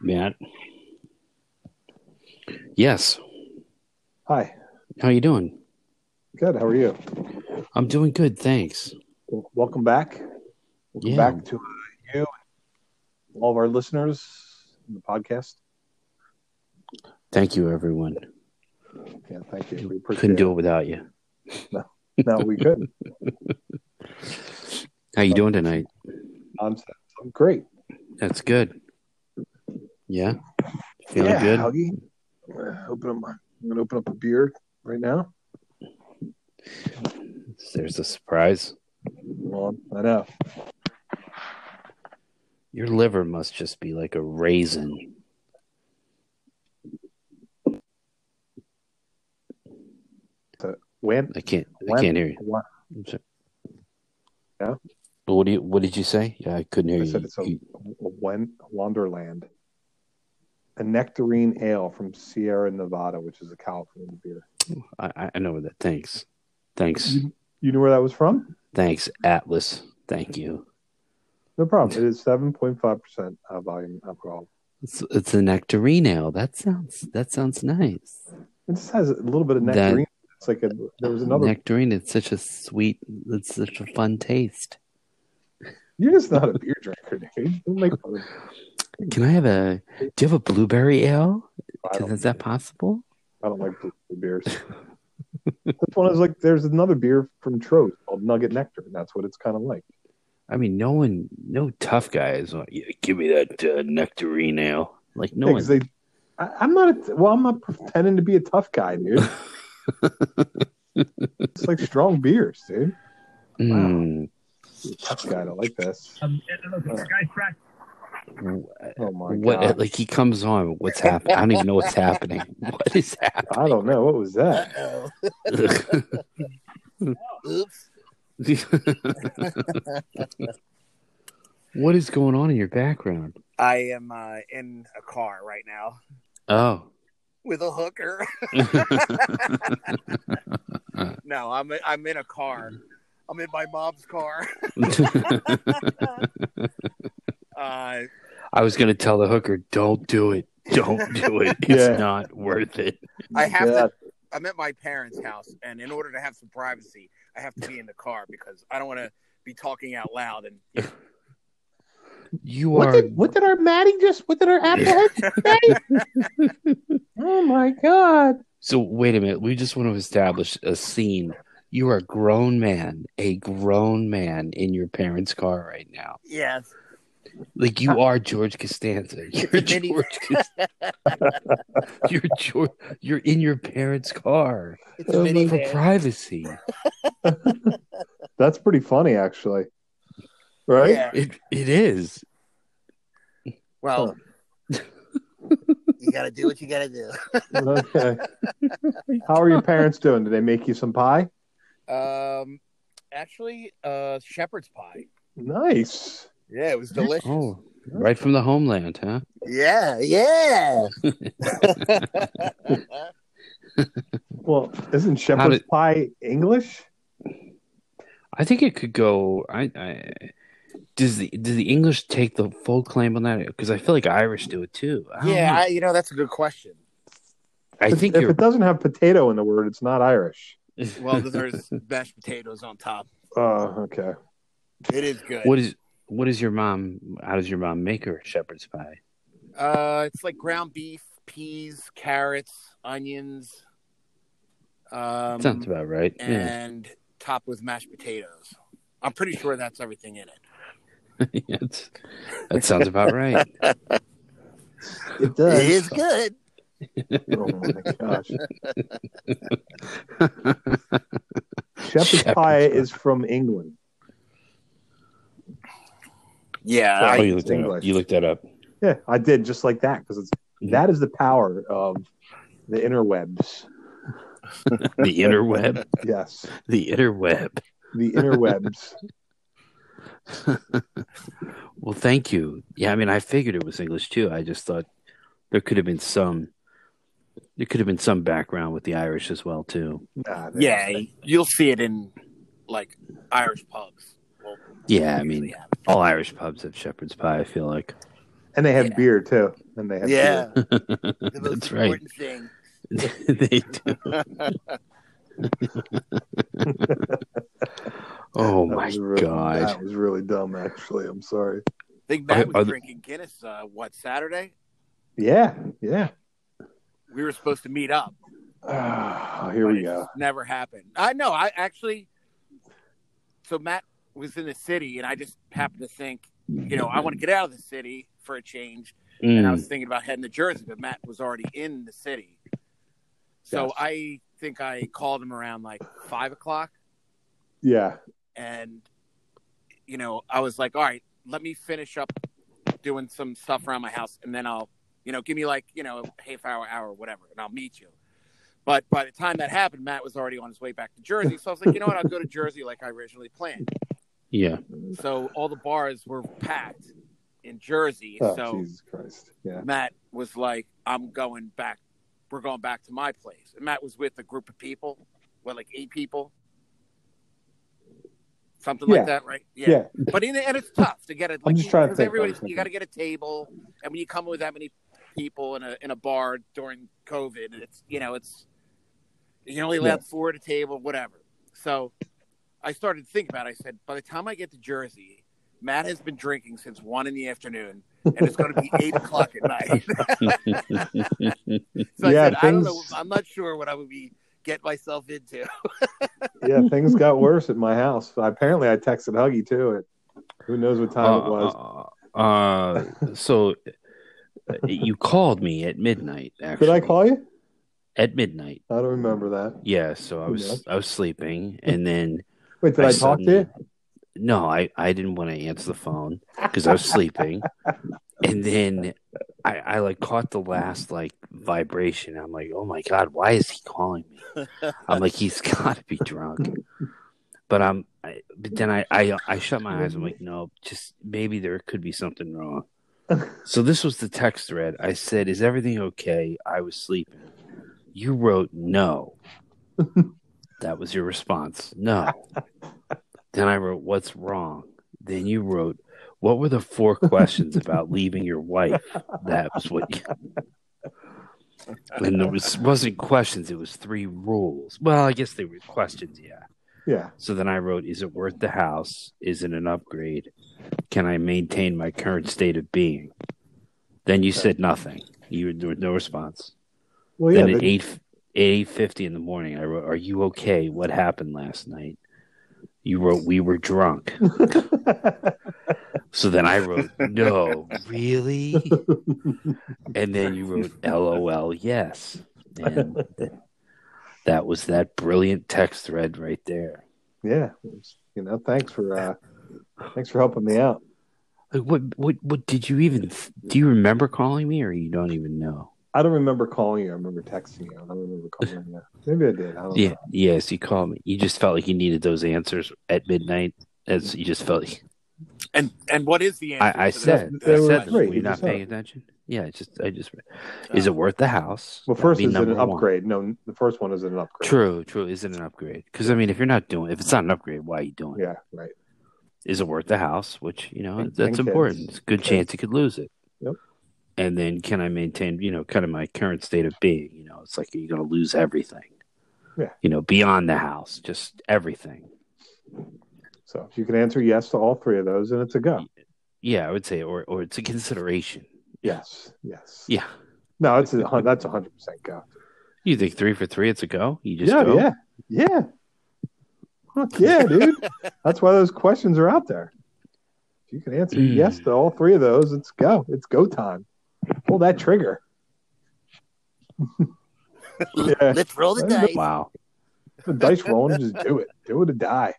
Matt. Yes. Hi. How you doing? Good. How are you? I'm doing good, thanks. Welcome back. Welcome back to you and all of our listeners in the podcast. Thank you, everyone. Yeah, thank you. We appreciate Couldn't do it it. without you. No, we couldn't. How you doing tonight? I'm great. That's good. Yeah? Feeling good? Huggy. I'm going to open up a beer right now. There's a surprise. Well, I know. Your liver must just be like a raisin. I can't hear you. Yeah. What did you say? Yeah, I couldn't hear you. I said it's a Wonderland. A nectarine ale from Sierra Nevada, which is a California beer. I know where that. Thanks. You knew where that was from? Thanks, Atlas. Thank you. No problem. It is 7.5% volume alcohol. It's a nectarine ale. That sounds nice. It just has a little bit of nectarine. It's like there was another nectarine. It's such a sweet. It's such a fun taste. You're just not a beer drinker, dude. Don't make fun of Can I have do you have a blueberry ale? Is that possible? I don't like blueberry beers. This one is like, there's another beer from Trost called Nugget Nectar, and that's what it's kind of like. I mean, no tough guys. Give me that nectarine ale. Like no one. I'm not pretending to be a tough guy, dude. It's like strong beers, dude. Wow. Tough guy to like this. Oh my god! Like he comes on. What's happening? I don't even know what's happening. What is happening? I don't know. What was that? Oops. What is going on in your background? I am in a car right now. Oh. With a hooker. No, I'm in a car. I'm in my mom's car. I was going to tell the hooker, don't do it. Don't do it. It's not worth it. I'm at my parents' house, and in order to have some privacy, I have to be in the car because I don't want to be talking out loud. And what did our applehead say? Oh my god! So wait a minute. We just want to establish a scene. You are a grown man in your parents' car right now. Yes. Like you are George Costanza. You're George Costanza. You're in your parents' car. It's for privacy. That's pretty funny, actually. Right? Yeah. It is. Well, you got to do what you got to do. Okay. How are your parents doing? Did they make you some pie? Actually, shepherd's pie. Nice. Yeah, it was delicious. Oh, right from the homeland, huh? Yeah. Well, isn't shepherd's pie English? I think it could go. Does the English take the full claim on that? Because I feel like Irish do it too. That's a good question. If it doesn't have potato in the word, it's not Irish. Well, there's mashed potatoes on top. Oh, okay. It is good. What is your mom? How does your mom make her shepherd's pie? It's like ground beef, peas, carrots, onions. Sounds about right. And topped with mashed potatoes. I'm pretty sure that's everything in it. That sounds about right. It does. It is good. Oh my gosh. Shepherd's pie is from England. Yeah. You looked that up. Yeah, I did, just like that, because that is the power of the interwebs. The interweb? Yes. The interweb. The interwebs. Well, thank you. Yeah, I mean, I figured it was English too. I just thought there could have been some background with the Irish as well too. Yeah, you'll see it in like Irish pubs. Yeah, I mean, all Irish pubs have shepherd's pie, I feel like. And they have beer too. and they have Yeah, beer. the most That's right. important thing. They do. Oh That my was really, god! that was really dumb. Actually, I'm sorry. I think Matt Are was the- drinking Guinness. Saturday? Yeah. We were supposed to meet up. Here but we it go. just never happened. I know. I actually. So Matt was in the city, and I just happened to think, I want to get out of the city for a change, and I was thinking about heading to Jersey, but Matt was already in the city. So Yes. I think I called him around like 5:00, Yeah. and I was like, all right, let me finish up doing some stuff around my house, and then I'll, give me like, a half hour, whatever, and I'll meet you. But by the time that happened, Matt was already on his way back to Jersey. So I was like, you know what? I'll go to Jersey like I originally planned. Yeah. So all the bars were packed in Jersey. Oh, So Jesus Christ. Yeah. Matt was like, I'm going back. We're going back to my place. And Matt was with a group of people, like 8 people. Something like that, right? Yeah. But and it's tough to get it. I'm just trying to think. You got to get a table, and when you come with that many people in a bar during COVID, it's you're only allowed 4 at a table, whatever. So I started to think about it. I said, by the time I get to Jersey, Matt has been drinking since 1 PM, and it's going to be 8:00 at night. So I said, I don't know. I'm not sure what I would be getting myself into. Yeah, things got worse at my house. Apparently, I texted Huggy too. Who knows what time it was? So you called me at midnight. Actually, Did I call you? At midnight? I don't remember that. Yeah. So I was sleeping, and then Wait, did I talk to you? No, I didn't want to answer the phone because I was sleeping, and then I like caught the last like vibration. I'm like, oh my god, why is he calling me? I'm like, he's got to be drunk. But then I shut my eyes. I'm like, no, just maybe there could be something wrong. So this was the text thread. I said, is everything okay? I was sleeping. You wrote no. That was your response. No. Then I wrote, what's wrong? Then you wrote, what were the 4 questions about leaving your wife? That was what you... And there wasn't questions. It was 3 rules. Well, I guess they were questions, yeah. Yeah. So then I wrote, is it worth the house? Is it an upgrade? Can I maintain my current state of being? Then you said nothing. There was no response. Well, yeah. Then at 8:50 in the morning, I wrote, are you okay? What happened last night? You wrote, we were drunk. So then I wrote, no, really? And then you wrote, LOL, yes. And that was that brilliant text thread right there. Yeah. Thanks for helping me out. Like, what did you even, do you remember calling me or you don't even know? I don't remember calling you. I remember texting you. I don't remember calling you. Maybe I did. I don't know. Yes, you called me. You just felt like you needed those answers at midnight. As you just felt like... And what is the answer? I said that. Were you not paying attention? Yeah, is it worth the house? Well, first, is it an upgrade? No, the first one is an upgrade. True. Is it an upgrade? Because if it's not an upgrade, why are you doing it? Yeah, right. Is it worth the house? Which that's important. It's a good chance you could lose it. Yep. And then can I maintain, kind of my current state of being? It's like you're going to lose everything. Yeah. Beyond the house, just everything. So if you can answer yes to all 3 of those, then it's a go. Yeah, I would say, or it's a consideration. Yes. Yeah. No, that's 100% go. You think 3 for 3, it's a go? You just go? Yeah. Fuck yeah, dude. That's why those questions are out there. If you can answer yes to all 3 of those, it's go. It's go time. Pull that trigger. Yeah. Let's roll the dice. Wow. The dice rolling, just do it. Do it or die.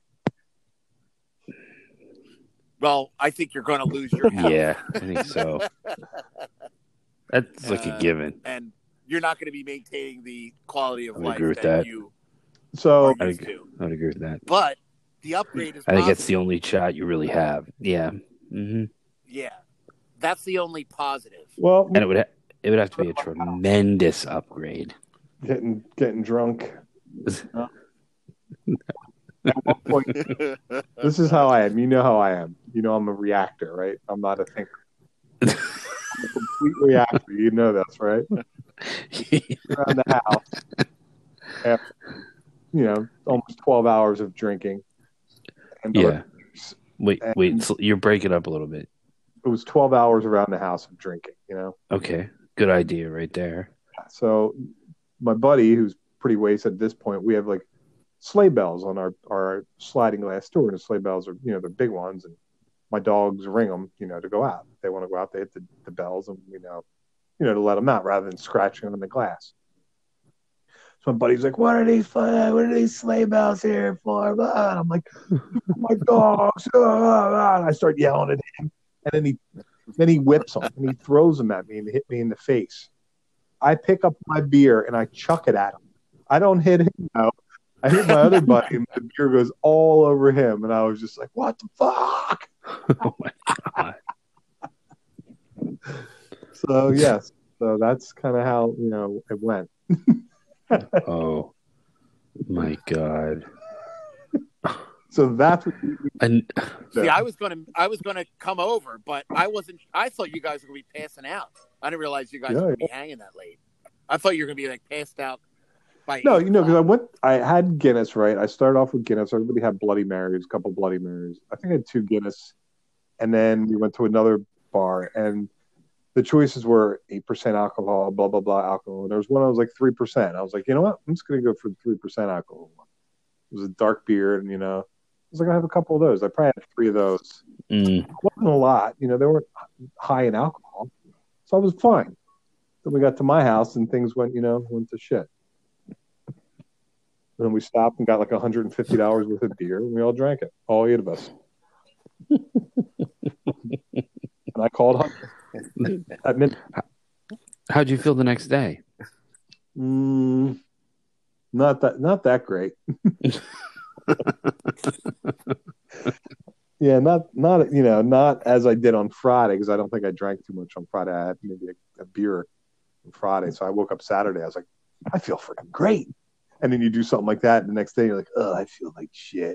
Well, I think you're going to lose your health. Yeah, I think so. That's like a given. And you're not going to be maintaining the quality of life agree with that that. you So are used to. I would agree with that. But the upgrade is I think positive. it's the only shot you really have. Yeah. Mm-hmm. Yeah. That's the only positive. Well, And it would have to be a tremendous upgrade. getting drunk. At one point, this is how I am. You know how I am. I'm a reactor, right? I'm not a thinker. complete reaction. You know that's right. Around the house after, almost 12 hours of drinking. And Yeah. Wait, so you're breaking up a little bit. It was 12 hours around the house of drinking, Okay. Good idea right there. So my buddy, who's pretty wasted at this point, we have like sleigh bells on our sliding glass door, and the sleigh bells are, they're big ones, and my dogs ring them, to go out. If they want to go out, they hit the bells, and to let them out rather than scratching on the glass. So my buddy's like, "What are these sleigh bells here for?" And I'm like, "My dogs!" And I start yelling at him, and then he whips them and he throws them at me and hit me in the face. I pick up my beer and I chuck it at him. I don't hit him though. I hit my other buddy, and the beer goes all over him, and I was just like, "What the fuck?" Oh my god! So that's kind of how it went. Oh my god! So that's what See, I was gonna come over, but I wasn't. I thought you guys were gonna be passing out. I didn't realize you guys were gonna be hanging that late. I thought you were gonna be like passed out. No, because I had Guinness, right? I started off with Guinness. Everybody had Bloody Marys, a couple Bloody Marys. I think I had 2 Guinness. And then we went to another bar, and the choices were 8% alcohol, blah, blah, blah, alcohol. And there was one that was like 3%. I was like, you know what? I'm just going to go for the 3% alcohol one. It was a dark beer, and, I was like, I have a couple of those. I probably had 3 of those. It wasn't a lot. They weren't high in alcohol. So I was fine. Then we got to my house, and things went to shit. And then we stopped and got like $150 worth of beer, and we all drank it, all 8 of us. And I called Hunter at midnight. How'd you feel the next day? Not that great. Yeah, not as I did on Friday, because I don't think I drank too much on Friday. I had maybe a beer on Friday, so I woke up Saturday. I was like, I feel freaking great. And then you do something like that, and the next day you're like, oh, I feel like shit.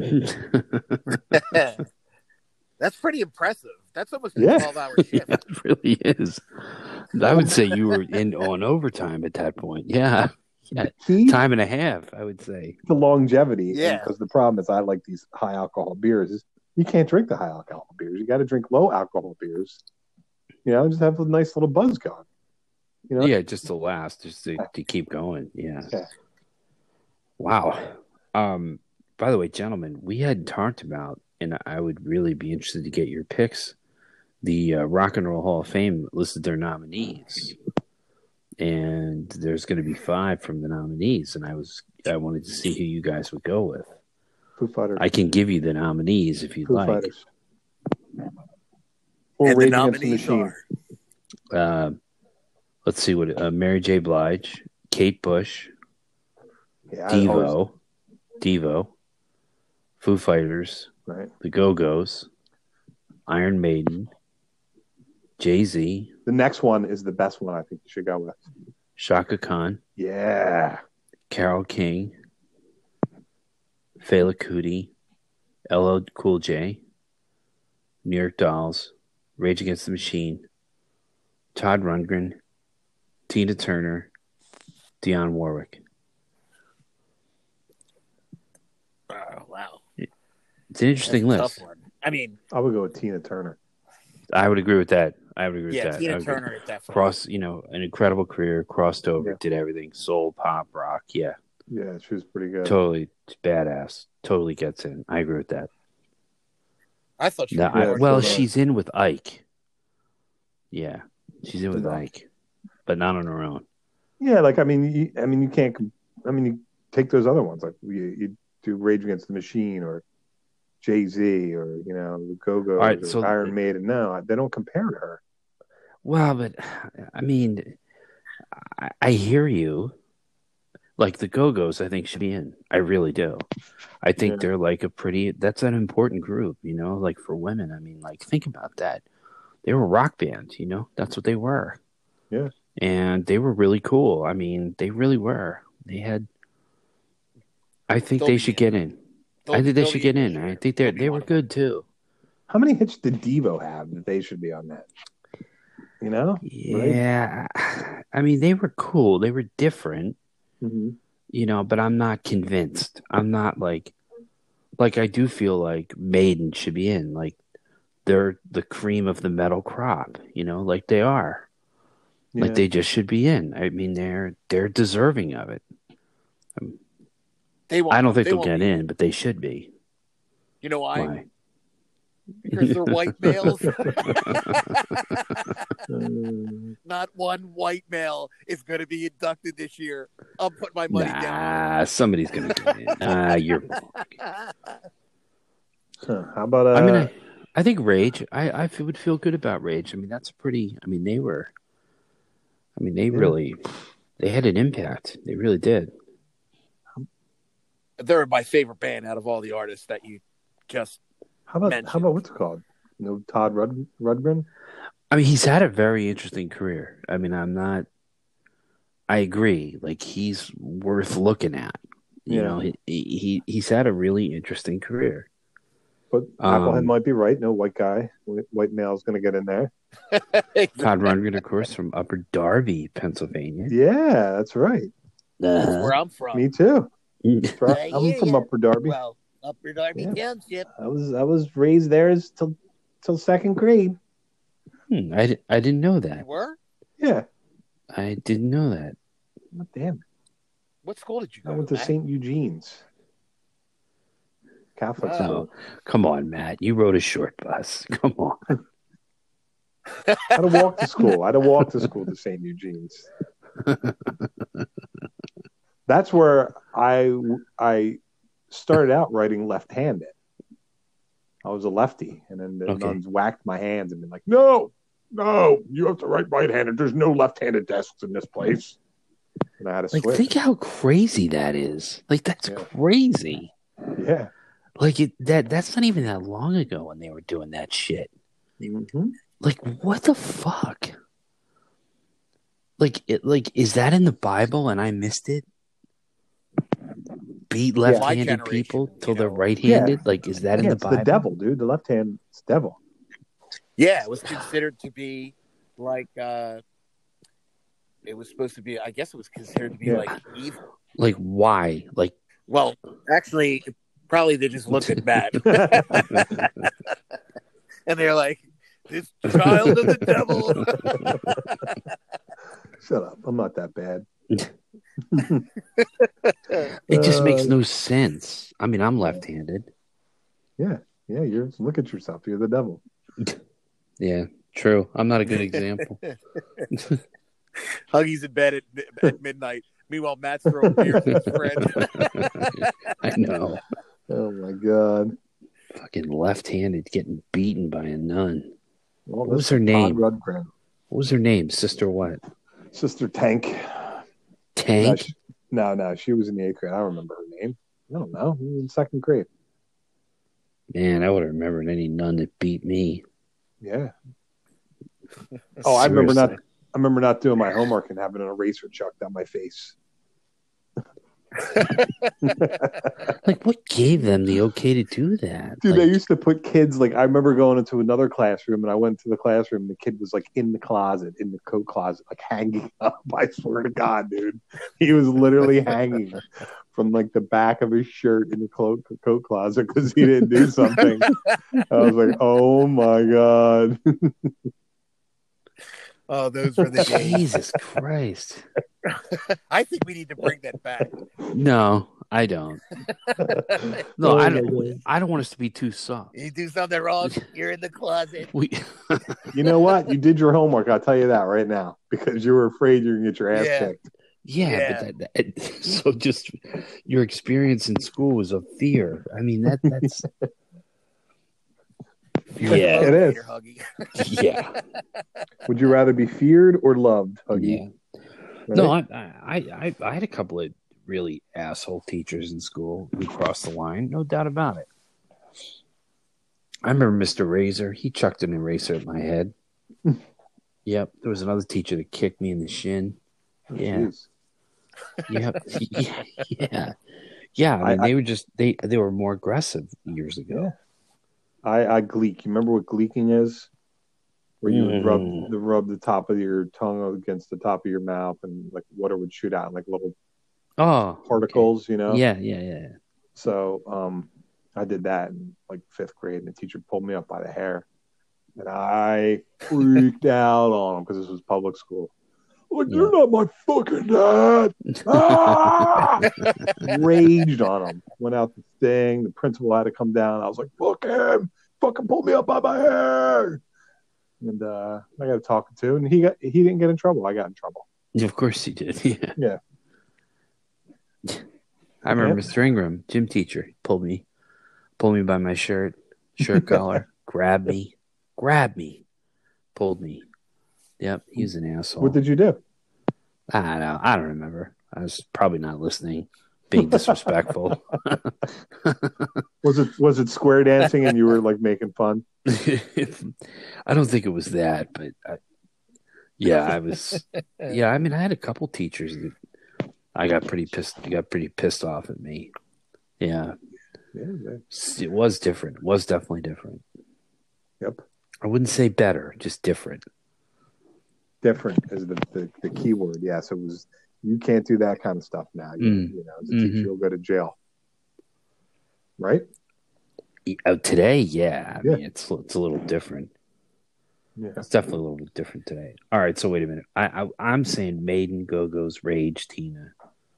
That's pretty impressive. That's almost a 12-hour shift. It really is. I would say you were on overtime at that point. Yeah. Time and a half, I would say. The longevity. Yeah. Because the problem is I like these high alcohol beers. Is you can't drink the high alcohol beers. You got to drink low alcohol beers. Just have a nice little buzz going. Yeah, just to last, just to keep going. Yeah. Wow. By the way, gentlemen, we hadn't talked about, and I would really be interested to get your picks. The Rock and Roll Hall of Fame listed their nominees, and there's going to be 5 from the nominees, and I wanted to see who you guys would go with. Foo Fighters. I can give you the nominees if you'd Foo like. Fighters. Or Rage Against the Machine. Let's see what Mary J. Blige, Kate Bush, Devo, Foo Fighters, right. The Go-Go's, Iron Maiden, Jay-Z. The next one is the best one I think you should go with. Shaka Khan. Yeah. Carole King. Fela Kuti. LL Cool J. New York Dolls. Rage Against the Machine. Todd Rundgren. Tina Turner. Dionne Warwick. Oh, wow. It's an interesting list. I mean, I would go with Tina Turner. I would agree with that. Tina Turner, definitely. An incredible career, crossed over, did everything, soul, pop, rock. Yeah. Yeah, she was pretty good. Totally badass. Totally gets in. I agree with that. I thought she was well, she's in with Ike. Yeah, she's in with Ike, but not on her own. Yeah, you can't. You take those other ones, like you do Rage Against the Machine or Jay-Z or the Go-Go's right, or Iron Maiden. No, they don't compare to her. Well, but I hear you. Like the Go-Go's, I think should be in. I really do. I think they're like that's an important group, like for women. Think about that. They were a rock band, that's what they were. Yeah. And they were really cool. They really were. I think they should get in. I think they should get in. I think they were good too. How many hits did Devo have that they should be on that? you know? Yeah. I mean, they were cool. They were different, Mm-hmm. but I'm not convinced. I'm not like I do feel like Maiden should be in. Like they're the cream of the metal crop, like they are. Like Yeah. they just should be in. I mean, they're deserving of it. They won't. I don't think they they'll won't get be. in, but they should be. You know why? Why? Because they're white males. Uh, Not one white male is going to be inducted this year. I'll put my money down. Nah, somebody's gonna get in. You're wrong. how about I mean, I think Rage. Would feel good about Rage. I mean, that's pretty. I mean, they were. I mean, they really. They had an impact. They really did. They're my favorite band out of all the artists that you just how about mentioned. what's it called? Todd Rundgren? I mean, he's had a very interesting career. I mean, I agree. Like, he's worth looking at. You know, he's had a really interesting career. But Applehead might be right. No white male's going to get in there. Todd Rundgren, of course, from Upper Darby, Pennsylvania. Yeah, that's right. That's where I'm from. Me too. I'm from Upper Darby. Well, Upper Darby Township. I was raised there till second grade. I didn't know that. You were? Yeah. I didn't know that. Oh, damn it. What school did you go to? I went to to St. Eugene's. Catholic school. Come on, Matt. You rode a short bus. Come on. I had to walk to school. To St. Eugene's. That's where I started out writing left-handed. I was a lefty, and then the nuns whacked my hands and been like, "No, you have to write right-handed. There's no left-handed desks in this place." And I had to switch. Think how crazy that is. Like, that's crazy. Yeah. Like that's not even that long ago when they were doing that shit. Mm-hmm. Like, what the fuck? Like, is that in the Bible and I missed it? Beat left-handed people till they're right-handed. Yeah. Like, is that in the Bible? It's the devil, dude. The left hand is devil. Yeah, it was considered to be like. It was supposed to be. I guess it was considered to be like evil. Like, why? Like, well, actually, probably they just looked at Matt and they're like, "This child of the devil." Shut up! I'm not that bad. It just makes no sense. I mean, I'm left-handed. Yeah. You look at yourself. You're the devil. Yeah, true. I'm not a good example. Huggy's in bed at midnight. Meanwhile, Matt's throwing beers at his friend. I know. Oh my god! Fucking left-handed, getting beaten by a nun. Well, what was her name? What was her name? Sister what? Sister Tank. Tank? No. She was in the 8th grade. I don't remember her name. I don't know. In 2nd grade. Man, I would have remembered any nun that beat me. Yeah. Oh, I remember not doing my homework and having an eraser chucked down my face. Like, what gave them the okay to do that? Dude, they used to put kids, like, I remember going into another classroom, and I went to the classroom, and the kid was, like, in the closet, in the coat closet, like, hanging up. I swear to God, dude. He was literally hanging from, like, the back of his shirt in the coat closet because he didn't do something. I was like, oh, my God. Oh, those were the days. Jesus Christ. I think we need to bring that back. No, I don't. No, I don't. I don't want us to be too soft. You do something wrong, you're in the closet. You know what? You did your homework. I'll tell you that right now because you were afraid you were going to get your ass kicked. Yeah. But so just your experience in school was of fear. I mean, that's. Yeah, it is. Yeah. Would you rather be feared or loved, Huggy? Yeah. Right? No, I had a couple of really asshole teachers in school who crossed the line, no doubt about it. I remember Mr. Razor. He chucked an eraser at my head. Yep. There was another teacher that kicked me in the shin. Yeah. Yep. Yeah. I mean, they were just they were more aggressive years ago. Yeah. I gleek. You remember what gleeking is? where you would rub the top of your tongue against the top of your mouth, and like water would shoot out, like little particles, okay. you know. Yeah. So I did that in like 5th grade, and the teacher pulled me up by the hair, and I freaked out on him because this was public school. Like, you're not my fucking dad. Ah! Raged on him. Went out the thing. The principal had to come down. I was like, fuck him. Fucking pull me up by my hair. And I got talking to, and he didn't get in trouble. I got in trouble. Of course he did. Yeah. I remember Mr. Ingram, gym teacher, pulled me by my shirt collar, grabbed me, pulled me. Yep, he was an asshole. What did you do? I don't remember. I was probably not listening, being disrespectful. Was it square dancing and you were like making fun? I don't think it was that, but I was. Yeah, I mean, I had a couple teachers that I got pretty pissed off at me. Yeah. It was different. It was definitely different. Yep. I wouldn't say better, just different. Different is the key word. Yes, it was. You can't do that kind of stuff now. You know, as a teacher, you'll go to jail. Right? Today, I mean, it's a little different. Yeah. It's definitely a little bit different today. All right, so wait a minute. I'm saying Maiden, Go-Go's, Rage, Tina,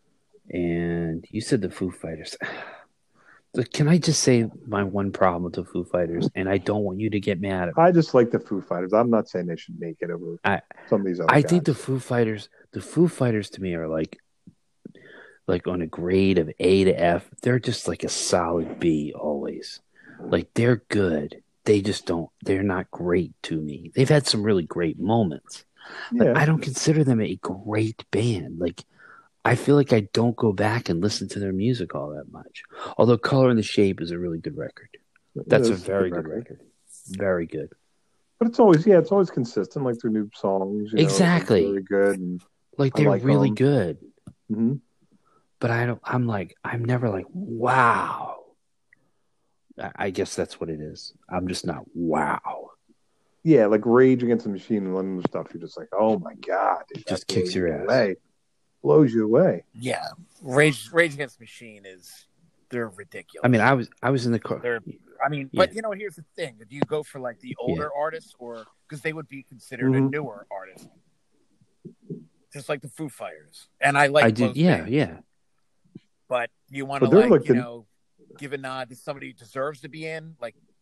and you said the Foo Fighters. Can I just say my one problem with the Foo Fighters, and I don't want you to get mad at me. I just like the Foo Fighters. I'm not saying they should make it over some of these other guys. I think the Foo Fighters to me are like on a grade of A to F. They're just like a solid B always. Like, they're good. They're not great to me. They've had some really great moments. But I don't consider them a great band. Like, I feel like I don't go back and listen to their music all that much. Although Color and the Shape is a really good record. That's a very good record. Very good. But it's always consistent. Like, their new songs, exactly, very good. And like, they're really good. Mm-hmm. But I'm never like, wow. I guess that's what it is. I'm just not wow. Yeah, like Rage Against the Machine and London stuff. You're just like, oh my god, it just kicks your ass. Away. Blows you away. Yeah, Rage Against the Machine they're ridiculous. I mean, I was in the car. But here's the thing: do you go for like the older artists, or because they would be considered a newer artist, just like the Foo Fighters? And I did, yeah. But you want to give a nod to somebody who deserves to be in,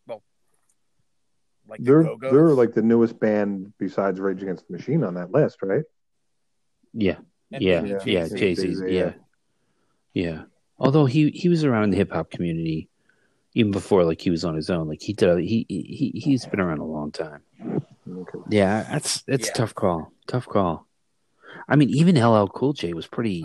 they're like the newest band besides Rage Against the Machine on that list, right? Yeah. Jay-Z. Yeah. Although he was around the hip hop community even before, like, he was on his own. Like, he's been around a long time. Okay. Yeah, it's a tough call. Tough call. I mean, even LL Cool J was pretty.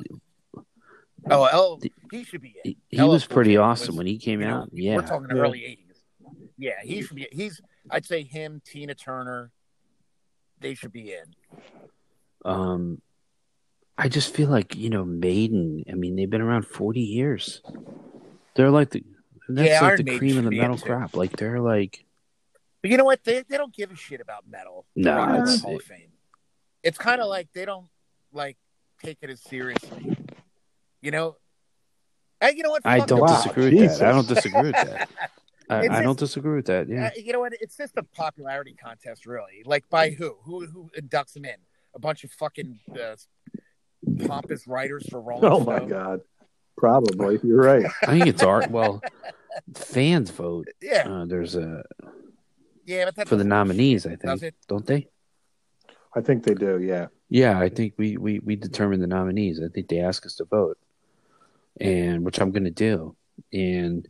He should be in. He was pretty awesome when he came out. Yeah, we're talking the early '80s. Yeah, he should be. I'd say him, Tina Turner. They should be in. I just feel like, Maiden. I mean, they've been around 40 years. They're like the cream of the metal crop. Like, they're like. But you know what? They don't give a shit about metal. No, it's Hall of Fame. It's kind of like they don't take it as seriously. You know what? I don't disagree with that. I don't disagree with that. I don't disagree with that. Yeah. You know what? It's just a popularity contest, really. Like, by who? Who inducts them in? A bunch of fucking pompous writers for Rolling Stone. Oh my god! Probably, you're right. I think it's art. Well, fans vote. Yeah. There's a. Yeah, but that's for the nominees, I think, don't they? I think they do. Yeah. Yeah, I think we determine the nominees. I think they ask us to vote, and which I'm going to do. And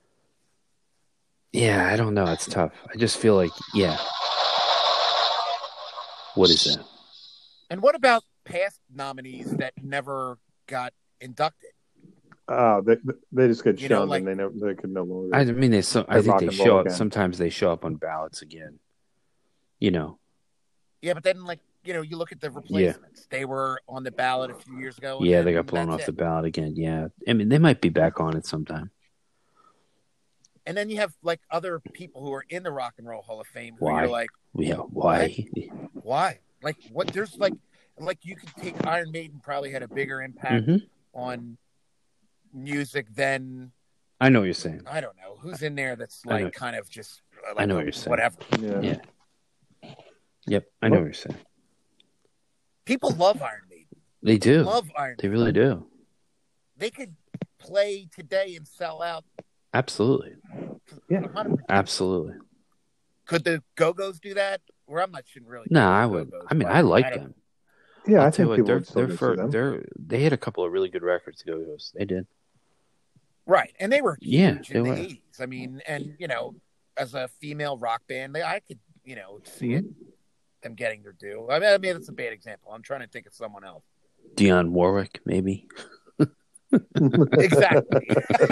yeah, I don't know. It's tough. I just feel like, what is that? And what about past nominees that never got inducted? They just get shown, and they could no longer. I mean, I think they show up. Sometimes they show up on ballots again. Yeah, but then you look at the replacements. They were on the ballot a few years ago. Yeah, they got blown off the ballot again. Yeah, I mean, they might be back on it sometime. And then you have like other people who are in the Rock and Roll Hall of Fame who Why? you're like, Yeah, why? why? Like what? There's like you could take Iron Maiden probably had a bigger impact on music than I know what you're saying. I don't know who's in there that's like kind of just like I know what you're saying. Whatever. Yeah. Yep, I know what you're saying. People love Iron Maiden. They do. Love Iron Maiden. They really do. They could play today and sell out. Absolutely. 100%. Absolutely. Could the Go-Go's do that? Or I'm not really. No, I would. I mean, I like them. Yeah, I think people would still they had a couple of really good records. Go-Go's. They did. Right, and they were huge in the were. 80s. I mean, and as a female rock band, I could see it. Them getting their due. I mean, it's a bad example. I'm trying to think of someone else. Dionne Warwick, maybe. Exactly.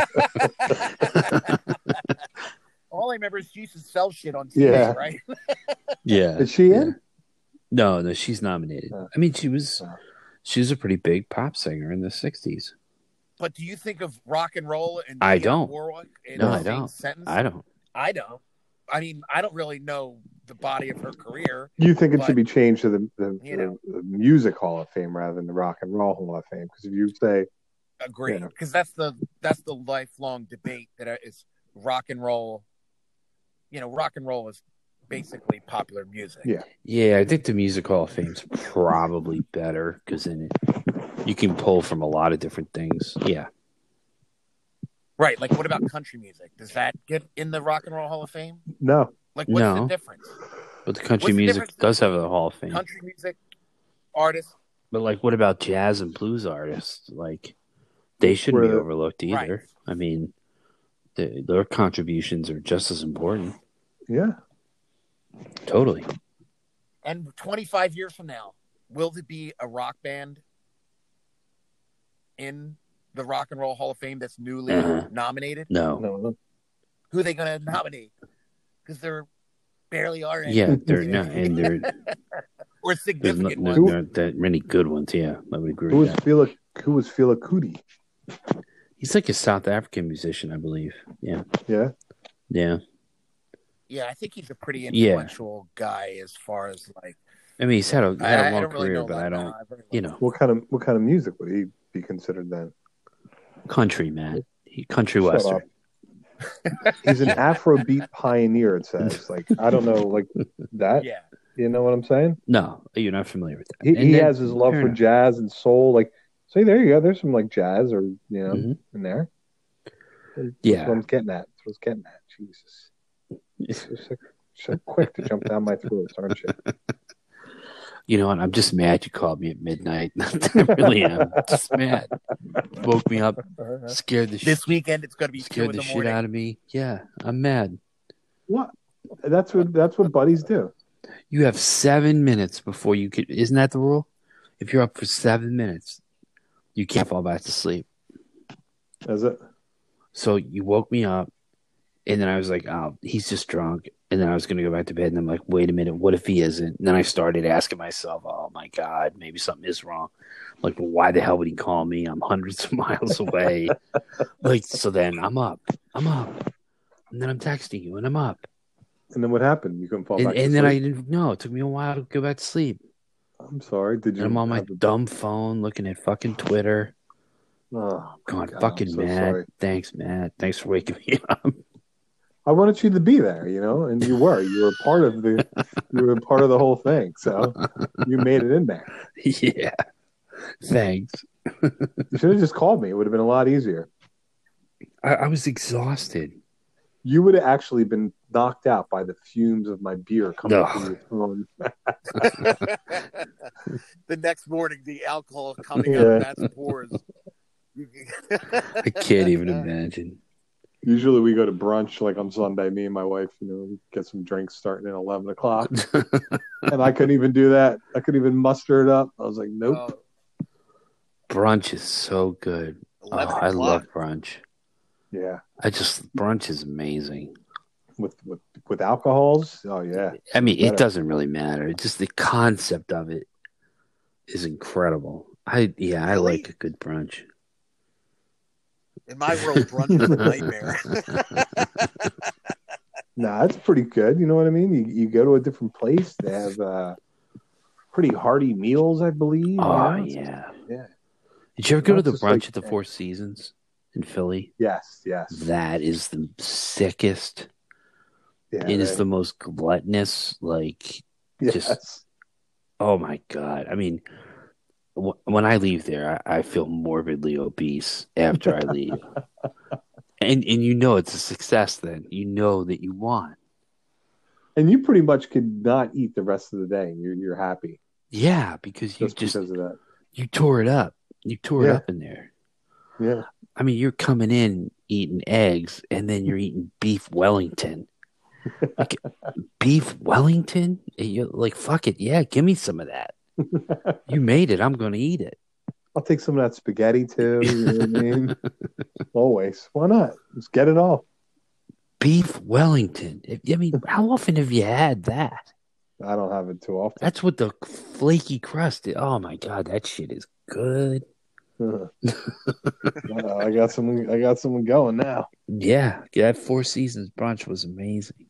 All I remember is she used to sell shit on TV, right? Yeah. Is she in? No, she's nominated. I mean, she was a pretty big pop singer in the 60s. But do you think of rock and roll and I don't. Warwick in no, the I same don't. sentence? I don't. I don't. I mean, I don't really know the body of her career. You think it should be changed to the Music Hall of Fame rather than the Rock and Roll Hall of Fame? Because if you say, agree, because that's the lifelong debate that is rock and roll. Rock and roll is basically popular music. Yeah. I think the Music Hall of Fame's probably better because then you can pull from a lot of different things. Yeah. Right, like what about country music? Does that get in the Rock and Roll Hall of Fame? No. Like what's the difference? But the country music does have a Hall of Fame. Country music artists. But like what about jazz and blues artists? Like they shouldn't be overlooked either. Right. I mean, their contributions are just as important. Yeah. Totally. And 25 years from now, will there be a rock band in the Rock and Roll Hall of Fame that's newly nominated? No. Who are they going to nominate? Because there barely are any. Yeah, they're not, and they're or significant ones. There aren't that many good ones. Yeah, I would agree. Who was Fela Kuti? He's like a South African musician, I believe. Yeah. Yeah. Yeah. Yeah, I think he's a pretty influential guy as far as like. I mean, he's had a long career, but I don't. What kind of music would he be considered then? Country, man. Country western. He's an Afrobeat pioneer. It says, like, I don't know, like that. Yeah. You know what I'm saying? No, you're not familiar with that. He has his love for jazz and soul. Like, see, there you go. There's some like jazz or in there. That's what I'm getting at. That's what I was getting at. Jesus. You're so quick to jump down my throat, aren't you? You know what? I'm just mad you called me at midnight. I really am. Just mad. Woke me up, scared the shit. This weekend it's going to be scared the shit out of me. Yeah, I'm mad. What? That's what buddies do. You have 7 minutes before you can. Isn't that the rule? If you're up for 7 minutes, you can't fall back to sleep. Is it? So you woke me up, and then I was like, "Oh, he's just drunk." And then I was going to go back to bed, and I'm like, "Wait a minute, what if he isn't?" And then I started asking myself, "Oh my God, maybe something is wrong. Like, why the hell would he call me? I'm hundreds of miles away." Like, so then I'm up, and then I'm texting you, and I'm up. And then what happened? You couldn't fall back to sleep? And then I didn't know. It took me a while to go back to sleep. I'm sorry. Did you? And I'm on my dumb phone looking at fucking Twitter. Oh, God, fucking Matt. Sorry. Thanks, Matt. Thanks for waking me up. I wanted you to be there, and you were. You were part of the whole thing. So you made it in there. Yeah. Thanks. You should have just called me. It would have been a lot easier. I was exhausted. You would have actually been knocked out by the fumes of my beer coming through your phone. The next morning, the alcohol coming out, that's pores. I can't even imagine. Usually we go to brunch like on Sunday, me and my wife, get some drinks starting at 11 o'clock. And I couldn't even do that. I couldn't even muster it up. I was like, nope. Brunch is so good. I love brunch. Yeah. Brunch is amazing. With alcohols? Oh, yeah. I mean, it doesn't really matter. It's just the concept of it is incredible. I like a good brunch. In my world, brunch is a nightmare. Nah, it's pretty good. You know what I mean? You go to a different place. They have pretty hearty meals, I believe. Oh, you know? yeah. Yeah. Did you ever go to Not the just brunch like- at the Four Seasons in Philly? Yes. That is the sickest. Yeah, It is the most gluttonous, like, yes. oh my God. I mean, when I leave there, I feel morbidly obese after I leave. And you know it's a success then. You know that you won. And you pretty much could not eat the rest of the day. You're happy Yeah, because you just because of that. you tore it up. You tore it Yeah. up in there. Yeah. I mean, you're coming in eating eggs, and then you're eating beef Wellington. Like, beef Wellington? You're like, fuck it. Yeah, give me some of that. You made it. I'm going to eat it. I'll take some of that spaghetti too. You know what I mean? Always. Why not? Just get it all. Beef Wellington. I mean, how often have you had that? I don't have it too often. That's what the flaky crust is. Oh my God, that shit is good. I got someone going now. Yeah, that Four Seasons brunch was amazing.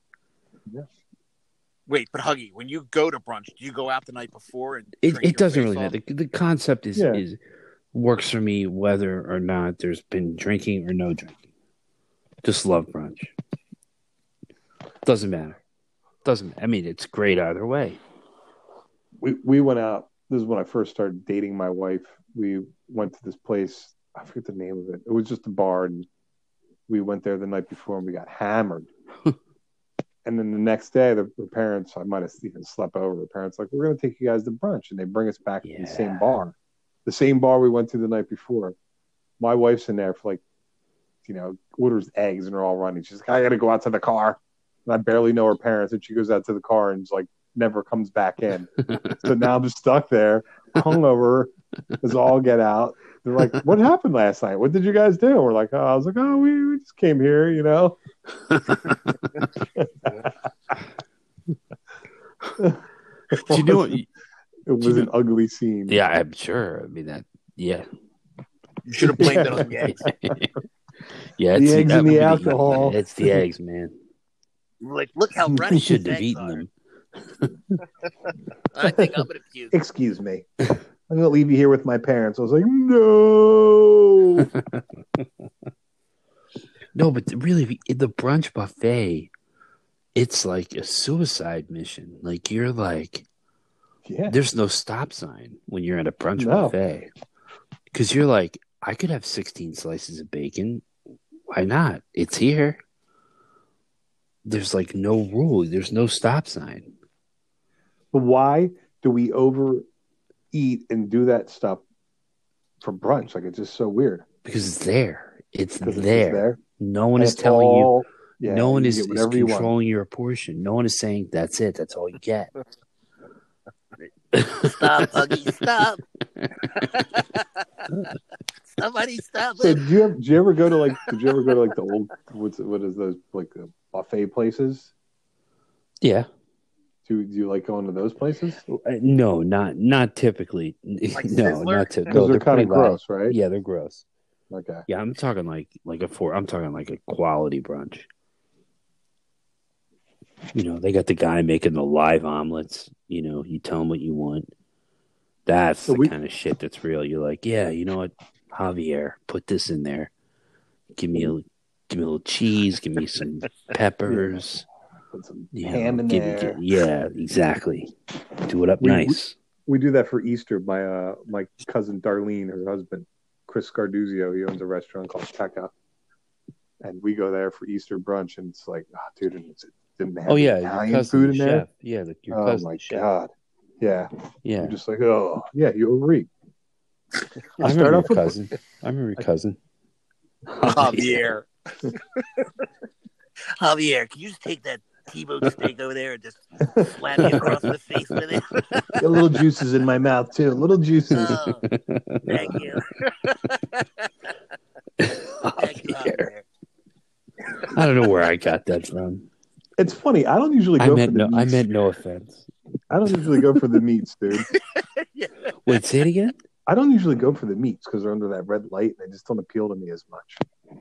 Wait, but Huggy, when you go to brunch, do you go out the night before and drink It your doesn't face really off? matter. The concept is Yeah. works for me whether or not there's been drinking or no drinking. Just love brunch. Doesn't matter. I mean, it's great either way. We went out. This is when I first started dating my wife. We went to this place. I forget the name of it. It was just a bar, and we went there the night before, and we got hammered. And then the next day, the parents, I might have even slept over. The parents like, we're going to take you guys to brunch, and they bring us back to the same bar, we went to the night before. My wife's in there for orders eggs, and they're all running. She's like, I got to go out to the car, and I barely know her parents, and she goes out to the car and like never comes back in. So now I'm stuck there, hungover as all get out. They're like, what happened last night? What did you guys do? And we're like, I was like, we just came here, you know. Do you know what? It was an ugly scene. Yeah, I'm sure. I mean that. Yeah. You should have blamed it on the eggs. Yeah, The it's eggs and the alcohol. It's the eggs, man. Like, look how runny You these shouldn't have eggs eaten are. them. I think I'm gonna puke. Excuse me. I'm going to leave you here with my parents. I was like, no. No, but really, the brunch buffet, it's like a suicide mission. Like, you're like, Yeah. there's no stop sign when you're at a brunch No. buffet. Because you're like, I could have 16 slices of bacon. Why not? It's here. There's like no rule. There's no stop sign. But why do we overeat and do that stuff for brunch? Like, it's just so weird. Because it's there. It's 'Cause it's there. just there. No one And is it's telling you. all- yeah, No one you is get whatever you want. controlling your portion. No one is saying that's it. That's all you get. Stop, Huggy, stop. Somebody stop So it. did you ever go to the old what is those like the buffet places? Yeah. Do you like going to those places? No, not typically. Like no, Sizzler? not typically. Because they're kind of gross, right? Yeah, they're gross. Okay. Yeah, I'm talking I'm talking like a quality brunch. You know, they got the guy making the live omelets. You know, you tell him what you want. That's So the we- kind of shit that's real. You're like, yeah, you know what, Javier, put this in there. Give me a little cheese. Give me some peppers. Put some You know, ham in there. yeah, exactly. Do it up We- nice. We do that for Easter. My cousin Darlene, her husband, Chris Scarduzio, he owns a restaurant called Tekka. And we go there for Easter brunch, and it's like, dude, and it didn't have Oh yeah, your Italian cousin food the in there. chef. Yeah, your Oh cousin my the chef. god. Yeah. Yeah, You're just like, oh yeah, you overeat. I start remember your off with- cousin. I remember your cousin. Javier. Javier, can you just take that T-bone steak over there and just slap me across the face with it? Got little juices in my mouth too. Little juices. Oh, thank you. Thank you, Javier. I don't know where I got that from. It's funny. I don't usually I go for meant the no. I meats. meant no offense. I don't usually go for the meats, dude. Wait, say it again. I don't usually go for the meats because they're under that red light and they just don't appeal to me as much.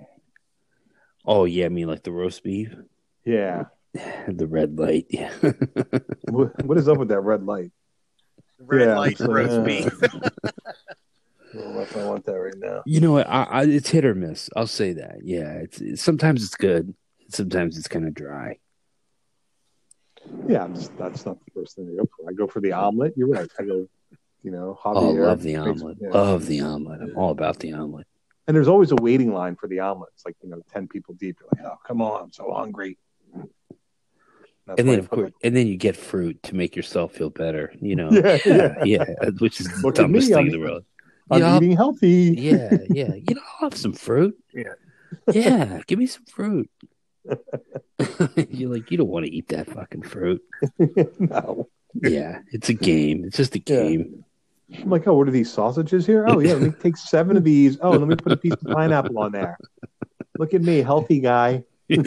Oh yeah, I mean like the roast beef, Yeah. the red light. Yeah. What is up with that red light? Red Yeah, light it's like, roast beef. I don't know if I want that right now. You know what? It's hit or miss. I'll say that. Yeah, sometimes it's good. Sometimes it's kind of dry. Yeah, that's not the first thing I go for. I go for the omelet. You're right. I go, Oh, Javier. love the omelet. Yeah. Love the omelet. I'm all about the omelet. And there's always a waiting line for the omelet. It's like, 10 people deep. You're like, oh, come on, I'm so hungry. And then, of course, and then you get fruit to make yourself feel better. Yeah. Which is the Look at dumbest me, thing in the world. I'm eating healthy. Yeah. I'll have some fruit. Yeah, give me some fruit. You're like, you don't want to eat that fucking fruit. No. Yeah, it's a game. It's just a game. I'm like, oh, what are these sausages here? Oh, yeah, let me take 7 of these. Oh, let me put a piece of pineapple on there. Look at me, healthy guy.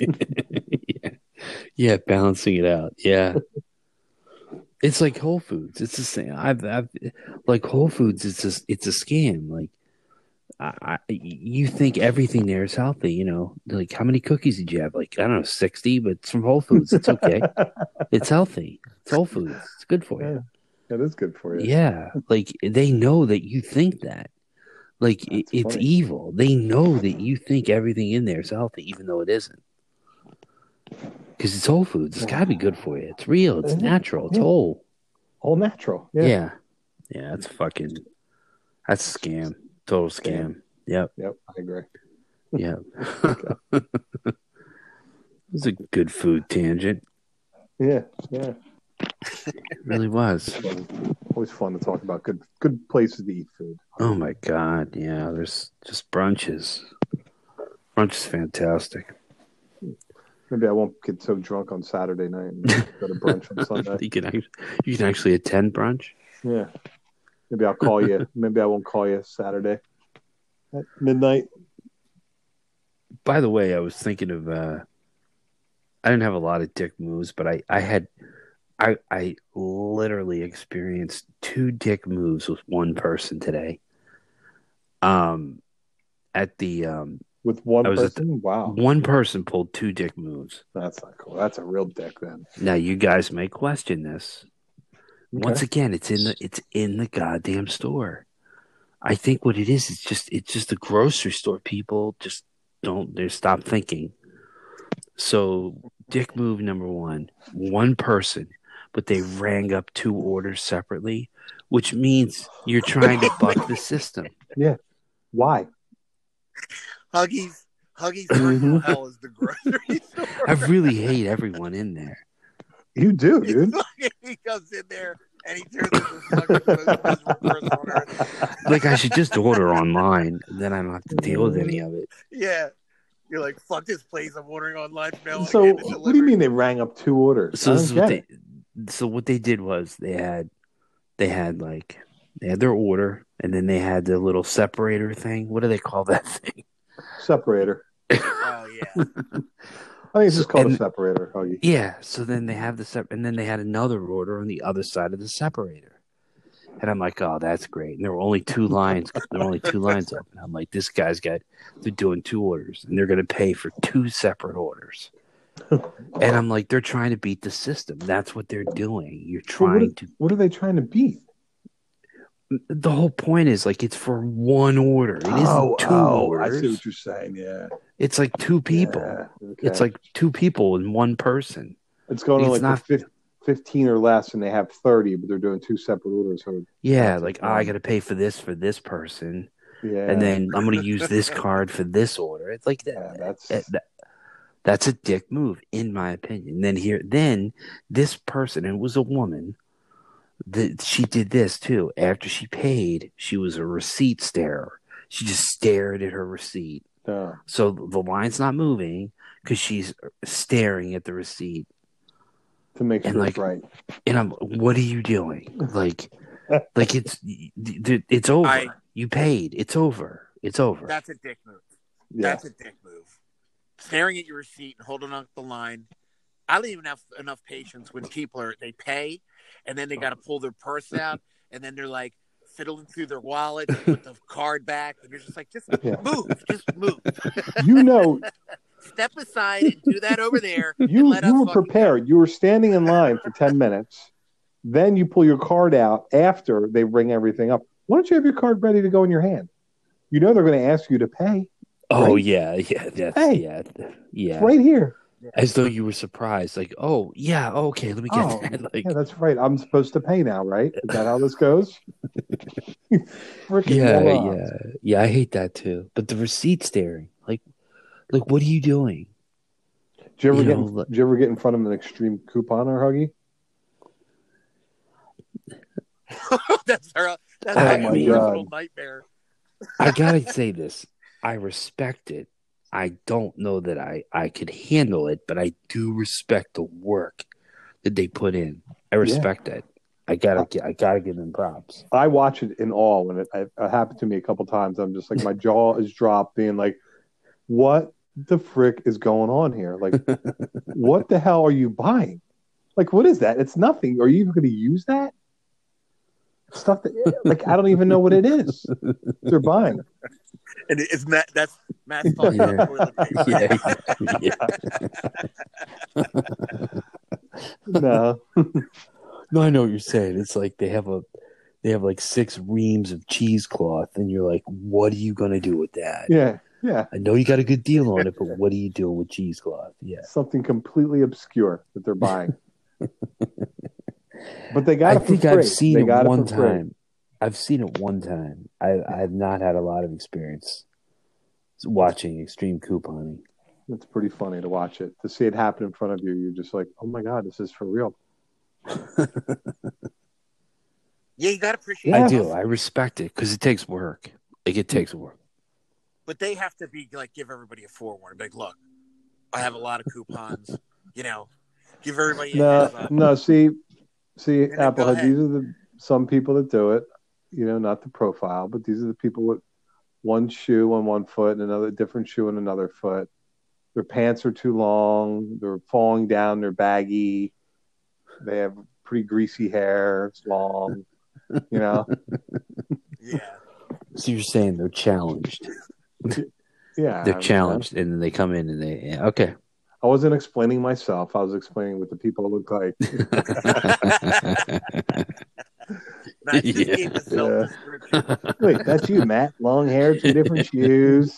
Yeah, balancing it out. Yeah. It's like Whole Foods. It's the same. I've like Whole Foods. It's a scam. Like, you think everything there is healthy. Like how many cookies did you have? Like I don't know, 60, but it's from Whole Foods. It's okay. It's healthy. It's Whole Foods. It's good for you. That is good for you. Yeah, like they know that you think that. Like it's funny. evil. They know that you think everything in there is healthy, even though it isn't. Because it's Whole Foods. It's got to be good for you. It's real. It's natural. It's whole. All natural. Yeah. That's a scam. Total scam. Yep. I agree. Yep. It was a good food tangent. Yeah. It really was. Always fun to talk about good places to eat food. Oh my God. Yeah. There's just brunches. Brunch is fantastic. Maybe I won't get so drunk on Saturday night and go to brunch on Sunday. You can actually attend brunch? Yeah. Maybe I'll call you. Maybe I won't call you Saturday at midnight. By the way, I was thinking of I didn't have a lot of dick moves, but I literally experienced 2 dick moves with one person today. At the with one person? Wow. One person pulled 2 dick moves. That's not cool. That's a real dick then. Now you guys may question this. Okay. Once again, it's in the goddamn store. I think what it is it's just a grocery store. People just they stop thinking. So dick move number 1, one person, but they rang up 2 orders separately, which means you're trying to buck the system. Yeah. Why? Huggies personal hell is the grocery store. I really hate everyone in there. You do, dude. He comes in there and he turns into the miserable person on earth. Like I should just order online, then I don't have to deal with any of it. Yeah. You're like, fuck this place, I'm ordering online from now. So what do you mean they rang up 2 orders? So what they did was they had their order, and then they had the little separator thing. What do they call that thing? Separator. Oh yeah. I think it's just called a separator. Yeah. So then they have and then they had another order on the other side of the separator. And I'm like, oh, that's great. And there were only 2 lines. There were only 2 lines open. I'm like, this guy's they're doing 2 orders, and they're going to pay for 2 separate orders. And I'm like, they're trying to beat the system. That's what they're doing. You're trying to. What are they trying to beat? The whole point is like it's for 1 order. It isn't 2 orders. I see what you're saying. Yeah, it's like 2 people. Yeah, okay. It's like 2 people and 1 person. It's going on like 15 or less, and they have 30, but they're doing 2 separate orders. So yeah, like I got to pay for this person. Yeah, and then I'm going to use this card for this order. It's like that. That's a dick move, in my opinion. Then this person, and it was a woman. She did this too. After she paid, she was a receipt starer. She just stared at her receipt. So the line's not moving because she's staring at the receipt to make sure it's right. And I'm, what are you doing? Like it's over. You paid. It's over. It's over. That's a dick move. Yeah. That's a dick move. Staring at your receipt and holding up the line. I don't even have enough patience when people they pay and then they got to pull their purse out and then they're like fiddling through their wallet to put the card back and you're just like, just move. step aside and do that over there. You were prepared. You were standing in line for 10 minutes. Then you pull your card out after they ring everything up. Why don't you have your card ready to go in your hand? You know they're going to ask you to pay. Oh, right? yeah. Hey, yeah. It's right here. As though you were surprised. Like, oh, yeah, okay, let me get that. Like, yeah, that's right. I'm supposed to pay now, right? Is that how this goes? Freaking yeah. I hate that too. But the receipt staring, like, what are you doing? Did you ever get in front of an extreme couponer, Huggy? That's my personal nightmare. I gotta say this. I respect it. I don't know that I could handle it, but I do respect the work that they put in. I respect it. I gotta give them props. I watch it in awe when it happened to me a couple times. I'm just like, my jaw is dropped, being like, what the frick is going on here? Like, what the hell are you buying? Like, what is that? It's nothing. Are you even going to use that? Stuff that, like, I don't even know what it is. They're buying. And it's that's Matt's talking about toilet paper. No. No, I know what you're saying. It's like they have like 6 reams of cheesecloth, and you're like, what are you gonna do with that? Yeah. I know you got a good deal on it, but what are you doing with cheesecloth? Yeah. Something completely obscure that they're buying. But they got it for free. I've seen it one time. I've seen it one time. I've not had a lot of experience watching extreme couponing. It's pretty funny to watch it. To see it happen in front of you, you're just like, oh my God, this is for real. Yeah, you got to appreciate it. I do. I respect it because it takes work. Like, it takes work. But they have to be like, give everybody a forewarning. Like, look, I have a lot of coupons. You know, give everybody a heads up. No, see, Applehead, these are some people that do it. You know, not the profile, but these are the people with one shoe on one foot and another different shoe on another foot. Their pants are too long. They're falling down. They're baggy. They have pretty greasy hair. It's long. You know. Yeah. So you're saying they're challenged? Yeah, they're challenged, and then they come in and they okay. I wasn't explaining myself. I was explaining what the people look like. Wait, that's you, Matt. Long hair, 2 different shoes.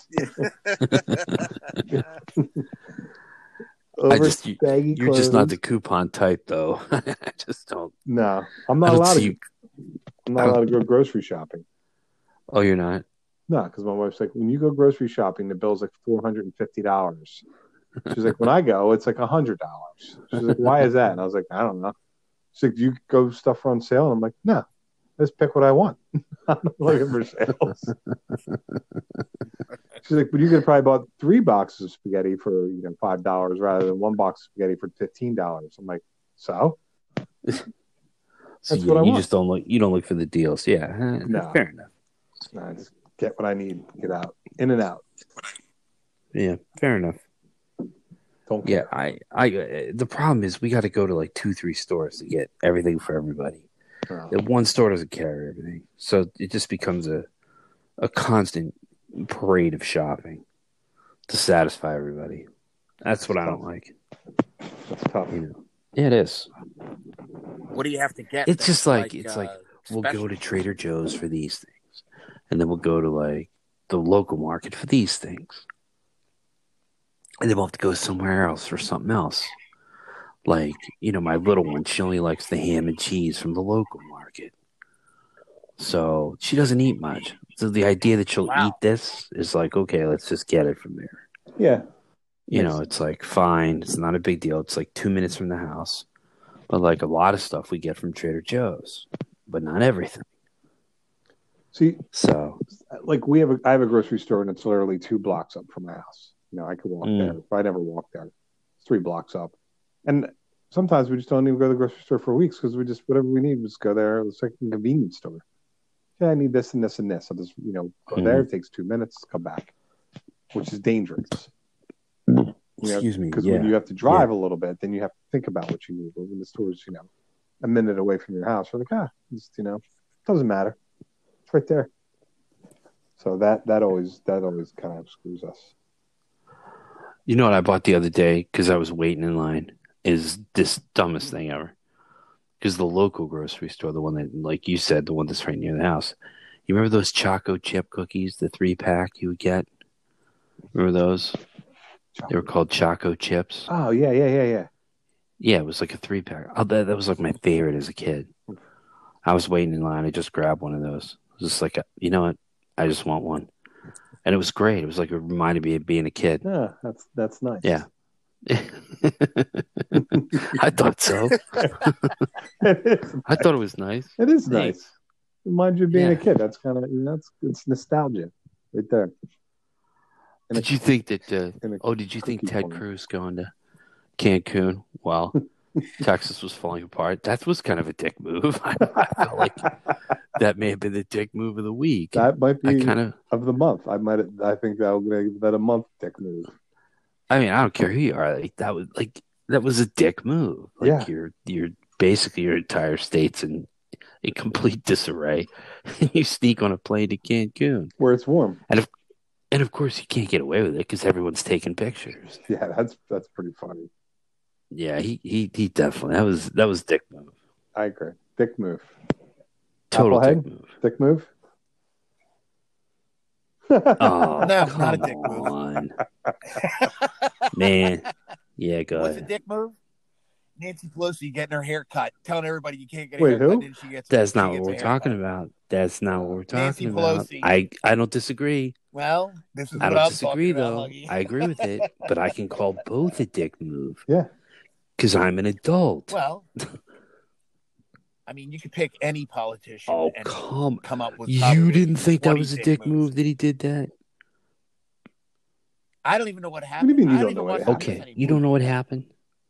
You're just not the coupon type, though. I just don't. No, I'm not allowed to. I'm not allowed to go grocery shopping. Oh, you're not? No, because my wife's like, when you go grocery shopping, the bill's like $450. She's like, when I go, it's like $100. She's like, why is that? And I was like, I don't know. She's like, do you go stuff on sale? And I'm like, no, just pick what I want. I'm not looking for sales. She's like, but you could probably bought 3 boxes of spaghetti for $5 rather than 1 box of spaghetti for $15. I'm like, so? So what I want. Just don't look. You don't look for the deals. Yeah, no, fair enough. No, I just get what I need. Get out, in and out. Yeah, fair enough. Don't care. Yeah, I. The problem is we got to go to like 2-3 stores to get everything for everybody. Oh. One store doesn't carry everything, so it just becomes a constant parade of shopping to satisfy everybody. That's what I don't like. That's tough. Yeah, it is. What do you have to get? It's just like we'll go to Trader Joe's for these things, and then we'll go to like the local market for these things, and then we'll have to go somewhere else for something else. Like, my little one, she only likes the ham and cheese from the local market, so she doesn't eat much. So the idea that she'll eat this is like, okay, let's just get it from there. Yeah. It's like, fine. It's not a big deal. It's like 2 minutes from the house. But like a lot of stuff we get from Trader Joe's, but not everything. See, so like I have a grocery store and it's literally 2 blocks up from my house. I could walk there. But I never walk there. It's 3 blocks up. And sometimes we just don't even go to the grocery store for weeks because we just, whatever we need, we just go there. It's like a convenience store. Yeah, I need this and this and this. I'll just, go there. It takes 2 minutes, come back, which is dangerous. Excuse me. Because when you have to drive a little bit, then you have to think about what you need. But when the store's, a minute away from your house, you're like, just, doesn't matter. It's right there. So that always kind of screws us. You know what I bought the other day because I was waiting in line is this dumbest thing ever. Because the local grocery store, the one that, like you said, the one that's right near the house. You remember those Choco chip cookies, the 3-pack you would get? Remember those? They were called Choco chips. Oh yeah. Yeah, it was like a 3-pack. Oh, that was like my favorite as a kid. I was waiting in line. I just grabbed one of those. It was just like, you know what? I just want one. And it was great. It was like it reminded me of being a kid. Yeah, that's nice. Yeah. I thought so. I thought it was nice. It is Thanks. nice. Reminds you of being Yeah. a kid. That's kind of it's nostalgia right there. Did you think that? in a Did you think cookie Ted form. Cruz going to Cancun while Texas was falling apart? That was kind of a dick move. I felt like that may have been the dick move of the week. That might be I kind of. of the month. I think that would make that a month dick move. I mean, I don't care who you are. That was a dick move. Like Yeah. you're basically your entire state's in complete disarray, and you sneak on a plane to Cancun, Where it's warm. and of course you can't get away with it because everyone's taking pictures. Yeah, that's pretty funny. Yeah, he definitely that was dick move. I agree. Dick move. Total Applehead? dick move. Dick move. Oh, No, come not a dick move. on. Man. Yeah, go What's a ahead. dick move? Nancy Pelosi getting her hair cut, telling everybody you can't get a Wait, haircut. who? Then she gets. That's she not gets what a we're talking haircut. about. That's not what we're Nancy talking about. Pelosi. I don't disagree. Well, this is I what don't I'm disagree, talking about, though. Huggy. I agree with it, but I can call both a dick move Yeah. because I'm an adult. Well, I mean, you could pick any politician Oh, and come up with. You probably didn't think that 20 was a dick moves. move that he did that? I don't even know what What happened. do you mean you I don't even know what watch the happened? news Okay, anymore. you don't know what happened?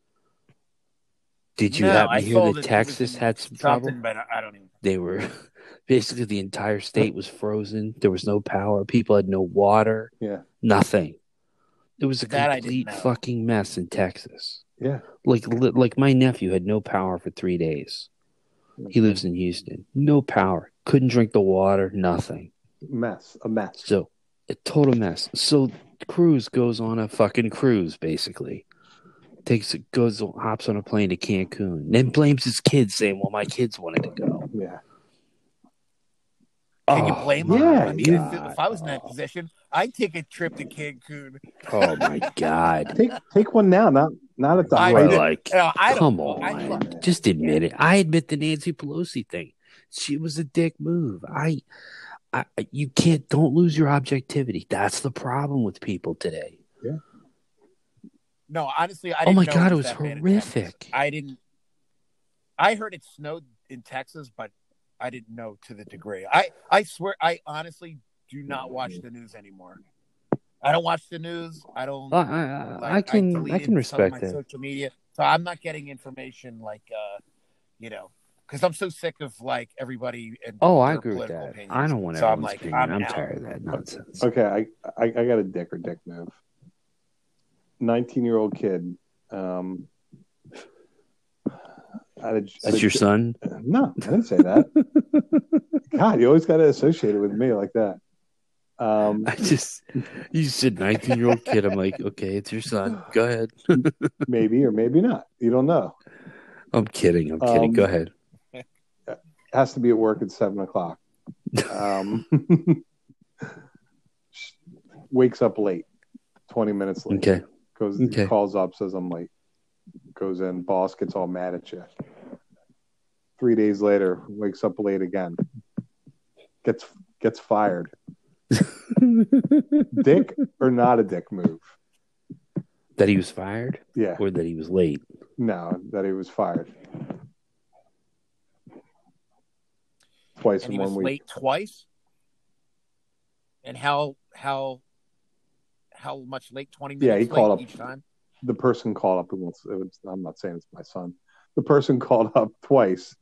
Did you No, happen I to hear saw that that he Texas was in had some trouble? something, but I don't even. They were basically the entire state was frozen. There was no power. People had no water. Yeah. Nothing. It was a That I didn't complete know. fucking mess in Texas. Yeah. Like my nephew had no power for 3 days. He lives in Houston. No power. Couldn't drink the water. Nothing. A mess. So a total mess. So Cruz goes on a fucking cruise, basically. Hops on a plane to Cancun. Then blames his kids, saying, "Well, my kids wanted to go." Yeah. Can you blame him? yeah, I mean, if I was in that position, I'd take a trip to Cancun. Oh my god! Take one now, not at the I height. did. Like, I come don't- I- on, look, just admit it. I admit the Nancy Pelosi thing. She was a dick move. You can't. Don't lose your objectivity. That's the problem with people today. No, honestly, I Oh didn't my know god, it was was that bad in Texas. horrific. I didn't. I heard it snowed in Texas, but I didn't know to the degree. I swear, I honestly do not watch the news anymore. I don't watch the news. I don't. I can deleted some of respect my that. social media, so I'm not getting information because I'm so sick of like everybody. And Oh, I their agree with political that. opinions. I don't want So I'm everyone's like, opinion. I'm out. tired of that nonsense. Okay, I got a dick move. 19-year-old kid. That's your son? No, I didn't say that. God, you always got to associate it with me like that. You said 19-year-old kid. I'm like, okay, it's your son. Go ahead. Maybe or maybe not. You don't know. I'm kidding. Go ahead. Has to be at work at 7:00. Wakes up late, 20 minutes late. Okay. Calls up, says I'm late. Goes in, boss gets all mad at you. 3 days later, wakes up late again. Gets fired. Dick or not a dick move? That he was fired? Yeah. Or that he was late? No, that he was fired. Twice And in he was 1 week. late twice. And how much late? 20 minutes. Yeah, he called late up each time. The person called up. I'm not saying it's my son. The person called up twice.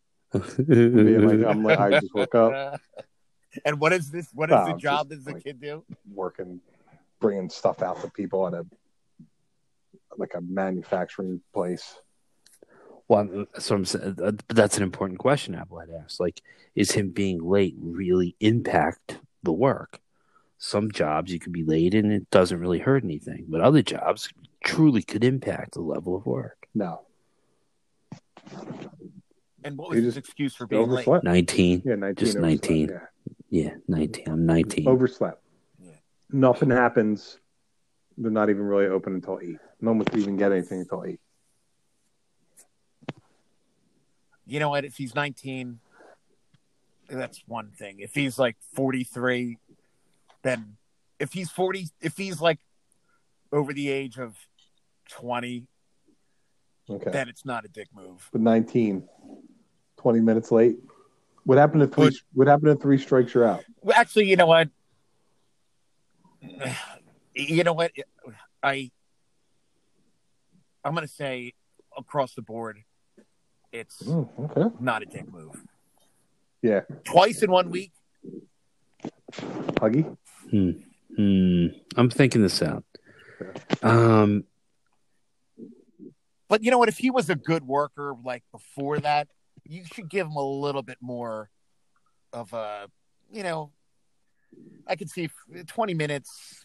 I'm like, I just woke up. And what is this? What is the I'm job just, does the kid do? Working, bringing stuff out to people at a manufacturing place. Well, so I'm saying, that's an important question Apple had asked. Like, is him being late really impact the work? some jobs you could be late and it doesn't really hurt anything, but other jobs truly could impact the level of work. No. And what was his excuse for being late? Overslept. 19. Yeah, 19. Just 19. Yeah, 19. I'm 19. Overslept. Yeah. Nothing happens. They're not even really open until 8. No one would even get anything until 8. You know what? If he's 19, that's one thing. If he's like 43, then if he's like over the age of 20, Okay. then it's not a dick move. But 19, 20 minutes late. What happened to 3? What happened to 3 strikes? You're out. Well, actually, you know what? I'm going to say across the board, it's okay. not a dick move. Yeah. Twice in 1 week. Huggy? I'm thinking this out. But you know what? If he was a good worker like before that, you should give him a little bit more of a, I could see 20 minutes.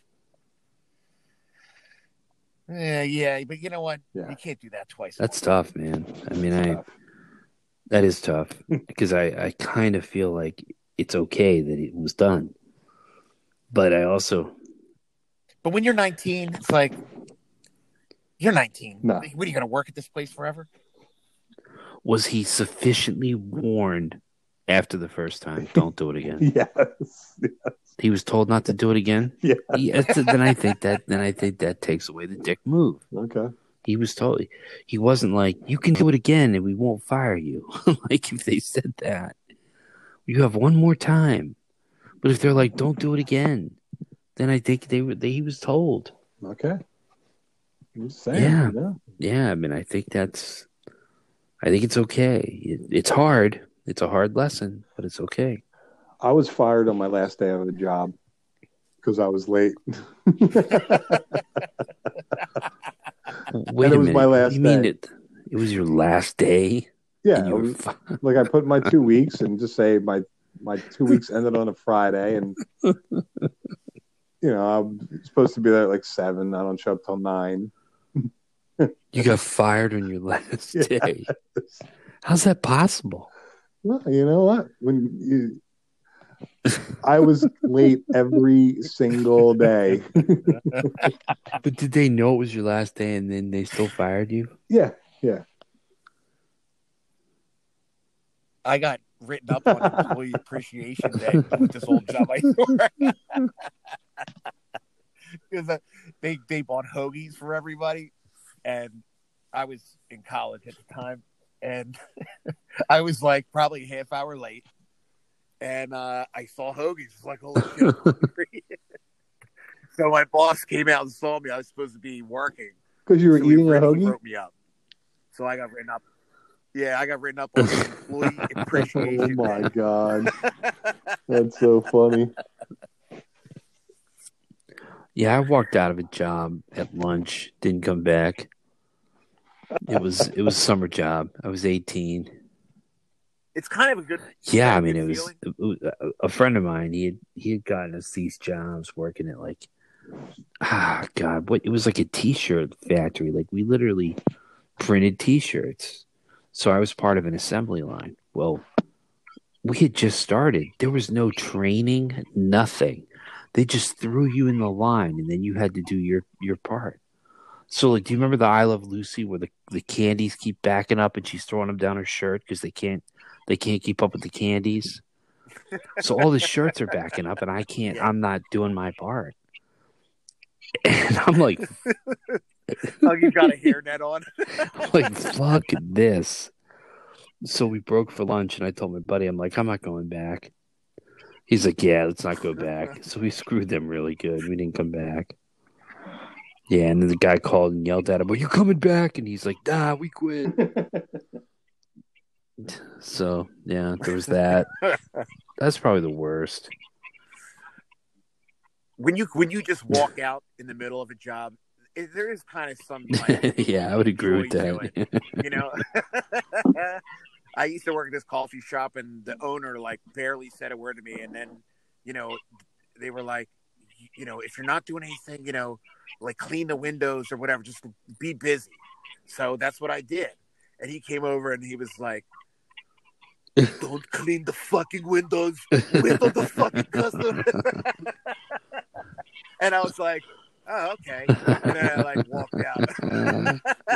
Yeah, but you know what? Yeah. You can't do that twice. That's tough, man. I mean, that is tough because I kind of feel like it's okay that it was done. But I also... But when you're 19, it's like, you're 19. No. What, are you going to work at this place forever? Was he sufficiently warned after the first time? Don't do it again. Yes. He was told not to do it again. Yeah. Then I think that takes away the dick move. Okay. He was told. He wasn't like, you can do it again and we won't fire you. Like if they said that, you have one more time. But if they're like, don't do it again, then I think he was told. Okay. I'm just saying. Yeah. I mean, I think it's okay. It's hard. It's a hard lesson, but it's okay. I was fired on my last day of the job because I was late. Wait a minute. My last you mean day. it was your last day? Yeah. Like I put my 2 weeks and just say my 2 weeks ended on a Friday and I'm supposed to be there at like 7. I don't show up till 9. You got fired on your last day. How's that possible? Well, you know what? I was late every single day. But did they know it was your last day and then they still fired you? Yeah. I got written up on Employee Appreciation Day with this old job I work. Because they bought hoagies for everybody, and I was in college at the time, and I was like probably a half hour late, and I saw hoagies. It's like, holy shit. So my boss came out and saw me. I was supposed to be working. Because you were eating a hoagie? He wrote me up. So I got written up. Yeah, I got written up on the Employee Appreciation Oh, my Day. God. That's so funny. Yeah, I walked out of a job at lunch, didn't come back. It was a summer job. I was 18. It's kind of a good. Yeah, I mean, it was a friend of mine. He had gotten us these jobs working at like, God, what? It was like a T-shirt factory. Like we literally printed T-shirts. So I was part of an assembly line. Well, we had just started. There was no training, nothing. They just threw you in the line, and then you had to do your part. So, like, do you remember the I Love Lucy where the candies keep backing up and she's throwing them down her shirt because they can't keep up with the candies? So all the shirts are backing up, and I can't. I'm not doing my part, and I'm like, oh, you got a hairnet on? I'm like, fuck this. So we broke for lunch, and I told my buddy, I'm like, I'm not going back. He's like, yeah, let's not go back. So we screwed them really good. We didn't come back. Yeah, and then the guy called and yelled at him, "Are you coming back?" And he's like, "Nah, we quit." So, yeah, there was that. That's probably the worst. When you just walk out in the middle of a job, there is kind of some like, yeah, I would agree with that. You know, I used to work at this coffee shop, and the owner like barely said a word to me, and then, you know, they were like, if you're not doing anything, like clean the windows or whatever, just be busy. So that's what I did. And he came over and he was like, don't clean the fucking windows. Wait on the fucking customer. And I was like, oh, okay. And then I like walked out.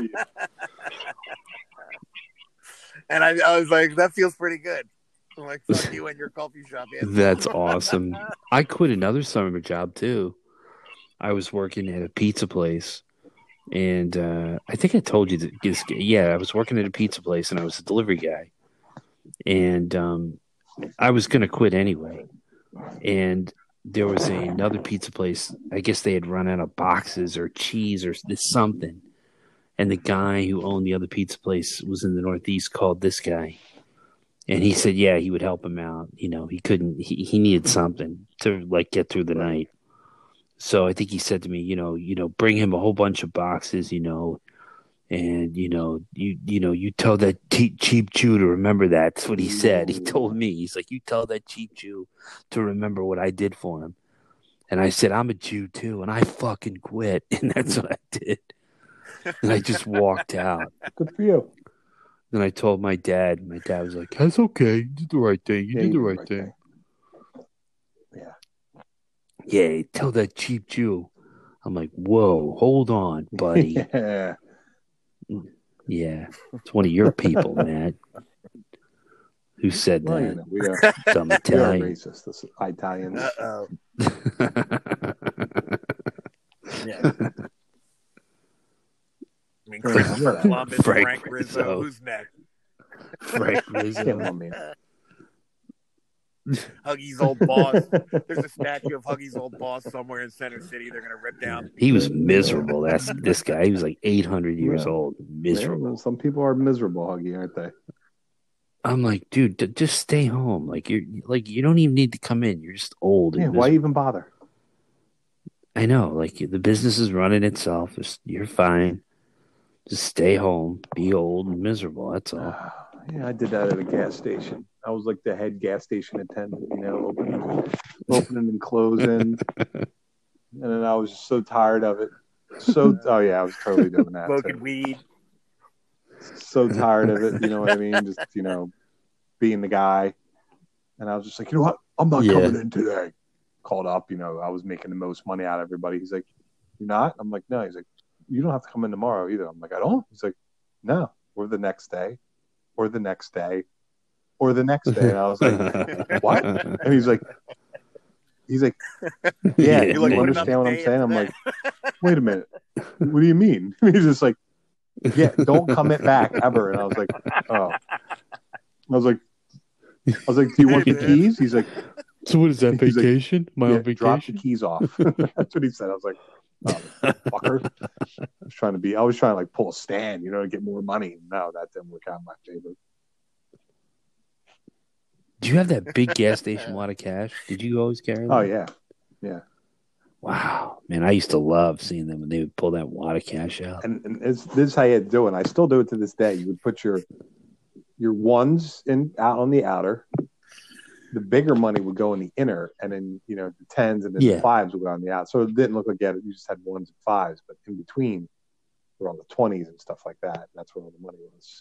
And I was like, that feels pretty good. I'm like, fuck you and your coffee shop. That's awesome. I quit another summer job too. I was working at a pizza place. And I think I told you that. Yeah, I was working at a pizza place and I was a delivery guy. And I was going to quit anyway. And there was another pizza place. I guess they had run out of boxes or cheese or something. And the guy who owned the other pizza place was in the Northeast, called this guy. And he said, yeah, he would help him out. He couldn't, he needed something to like get through the night. So I think he said to me, bring him a whole bunch of boxes, and you tell that cheap Jew to remember that. That's what he said. He told me, he's like, you tell that cheap Jew to remember what I did for him. And I said, I'm a Jew too, and I fucking quit. And that's what I did. And I just walked out. Good for you. Then I told my dad. My dad was like, that's okay. You did the right thing. You did the right thing. Yeah. Yeah, tell that cheap Jew. I'm like, whoa, hold on, buddy. Yeah. It's one of your people, Matt. Who said that? We are some Italian. We are racist. This Italians. Uh-oh. Yeah. I mean, Christopher Columbus, Frank Rizzo. Who's next? Frank Rizzo. Huggy's old boss. There's a statue of Huggy's old boss somewhere in Center City. They're gonna rip down. He was miserable. That's this guy. He was like 800 years old. Miserable. Yeah, well, some people are miserable, Huggy, aren't they? I'm like, dude, just stay home. Like you don't even need to come in. You're just old. Yeah, why even bother? I know. Like the business is running itself. You're fine. Just stay home. Be old and miserable. That's all. Yeah, I did that at a gas station. I was like the head gas station attendant, opening and closing. And then I was just so tired of it. I was totally doing that. Smoking weed. So tired of it, you know what I mean? Just, being the guy. And I was just like, you know what? I'm not coming in today. Called up, I was making the most money out of everybody. He's like, you're not? I'm like, no. He's like, you don't have to come in tomorrow either. I'm like, I don't? He's like, no. Or the next day. Or the next day. Or the next day. And I was like, what? And he's like, yeah, you understand what I'm saying? I'm like, wait a minute. What do you mean? He's just like, yeah, don't come it back ever. And I was like, oh. I was like, do you want the keys? He's like, so what is that, vacation? Like, my own vacation? Drop the keys off. That's what he said. I was like, oh, fucker. I was trying to like pull a stand, to get more money. No, that didn't work out in my favor. Do you have that big gas station wad of cash? Did you always carry that? Oh, yeah. Yeah. Wow. Man, I used to love seeing them when they would pull that wad of cash out. And this is how you had to do it. And I still do it to this day. You would put your ones out on the outer. The bigger money would go in the inner, and then the tens and then the fives would go on the out. So it didn't look like you just had ones and fives, but in between were all the 20s and stuff like that. That's where all the money was.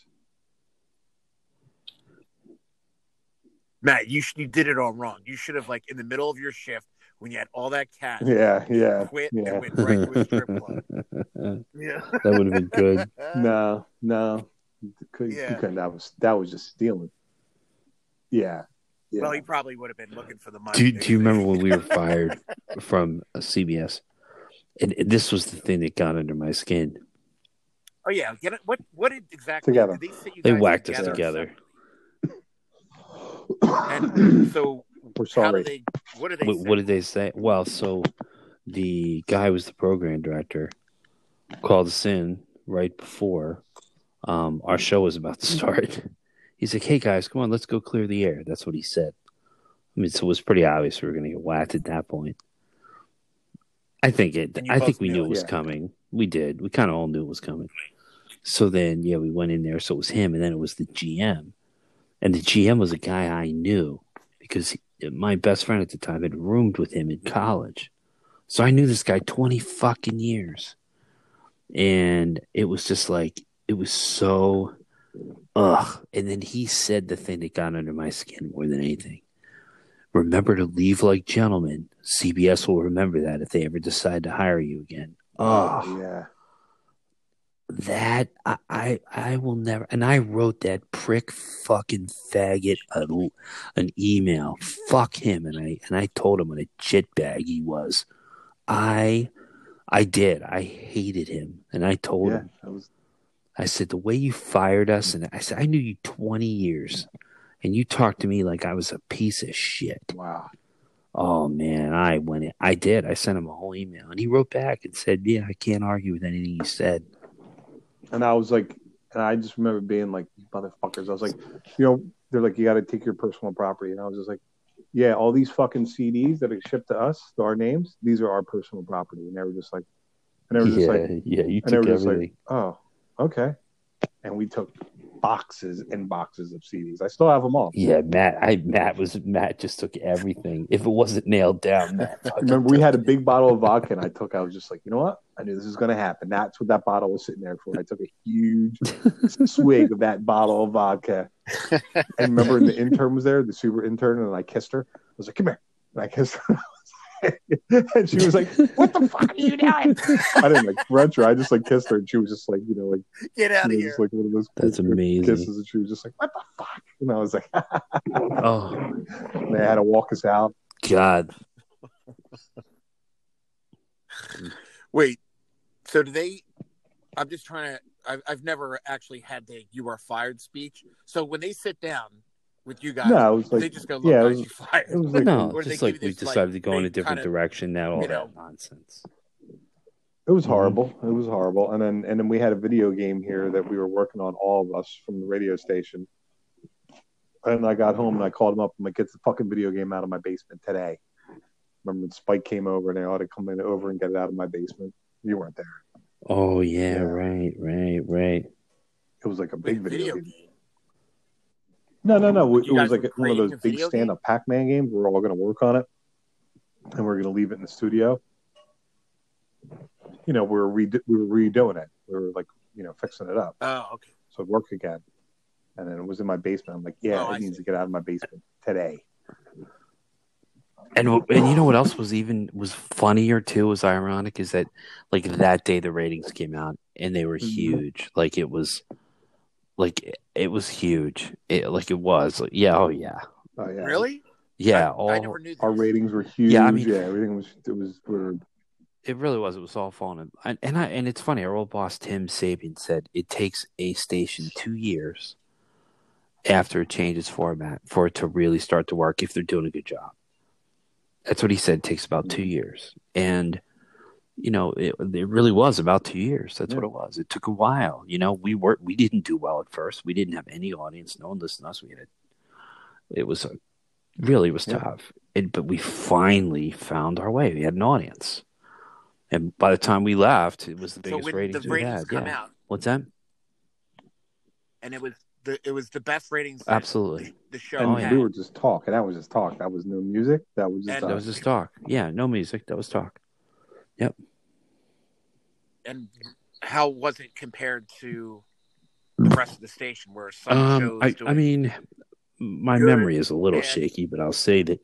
Matt, you did it all wrong. You should have, like, in the middle of your shift when you had all that cash. Quit and went right to a strip club. Yeah, that would have been good. No, you couldn't. That was just stealing. Yeah. Well, he probably would have been looking for the money. Do you remember when we were fired from CBS? And this was the thing that got under my skin. Oh yeah, what exactly? Together. Did they say they whacked us together. And so we're sorry. What did they say? Well, so the guy who was the program director called us in right before our show was about to start. He's like, hey, guys, come on, let's go clear the air. That's what he said. I mean, so it was pretty obvious we were going to get whacked at that point. I think we knew it was coming. We did. We kind of all knew it was coming. So then, we went in there. So it was him, and then it was the GM. And the GM was a guy I knew because my best friend at the time had roomed with him in college. So I knew this guy 20 fucking years. And it was just like, it was so, ugh. And then he said the thing that got under my skin more than anything. Remember to leave like gentlemen. CBS will remember that if they ever decide to hire you again. Oh, yeah. that I will never. And I wrote that prick fucking faggot an email. Fuck him. And I told him what a shitbag he was. I did. I hated him. And I told him. I said, the way you fired us, and I said, I knew you 20 years, and you talked to me like I was a piece of shit. Wow. Oh, man, I did. I sent him a whole email, and he wrote back and said, yeah, I can't argue with anything you said. And I was like, and I just remember being like, motherfuckers. I was like, they're like, you got to take your personal property. And I was just like, yeah, all these fucking CDs that are shipped to us, to our names, these are our personal property. And they were just like, you took everything. Like, oh, okay. And we took boxes and boxes of CDs. I still have them all. Yeah, Matt just took everything. If it wasn't nailed down, Matt. Remember, we had a big bottle of vodka, and I was just like, you know what? I knew this was going to happen. That's what that bottle was sitting there for. I took a huge swig of that bottle of vodka. And remember, the intern was there, the super intern, and I kissed her. I was like, come here. And I kissed her. And she was like, what the fuck are you doing? I didn't like wrench her. I just like kissed her, and she was just like, like, get out of here. Just like one of those That's amazing kisses, and she was just like, what the fuck? And I was like, oh. And they had to walk us out. God. Wait, so do they? I'm just trying to. I've never actually had the "you are fired" speech. So when they sit down with you guys, no, it was like, they just go, "Look, guys, you fired." It was like, no, just like we decided to go in a different direction. Now all that nonsense. It was horrible. It was horrible. And then we had a video game here that we were working on, all of us from the radio station. And I got home and I called him up. I'm like, get the fucking video game out of my basement today. Remember when Spike came over and they ought to come over and get it out of my basement? You weren't there. Oh, yeah. Right. It was like a big video game. No. It was like one of those big stand-up Pac-Man games. We're all going to work on it. And we're going to leave it in the studio. We were redoing it. We were like, fixing it up. Oh, okay. So it'd work again. And then it was in my basement. I'm like, it needs to get out of my basement today. And you know what else was funnier too, was ironic, is that like that day the ratings came out and they were huge. Like it was huge. It was. Yeah. Oh yeah. Oh yeah. Really? Yeah. I never knew this. Our ratings were huge. Yeah. I mean, everything was. It really was. It was all falling. And it's funny. Our old boss Tim Sabian said it takes a station 2 years after it changes format for it to really start to work if they're doing a good job. That's what he said. It takes about 2 years. And, it really was about 2 years. That's what it was. It took a while. We didn't do well at first. We didn't have any audience. No one listened to us. It was tough. But we finally found our way. We had an audience. And by the time we left, it was the biggest ratings we had. Come out. What's that? And it was the best ratings. Absolutely. The show. And we were just talk, and that was just talk. That was no music. That was just talk. Yeah, no music. That was talk. Yep. And how was it compared to the rest of the station, where some shows? I mean, my memory is a little shaky, but I'll say that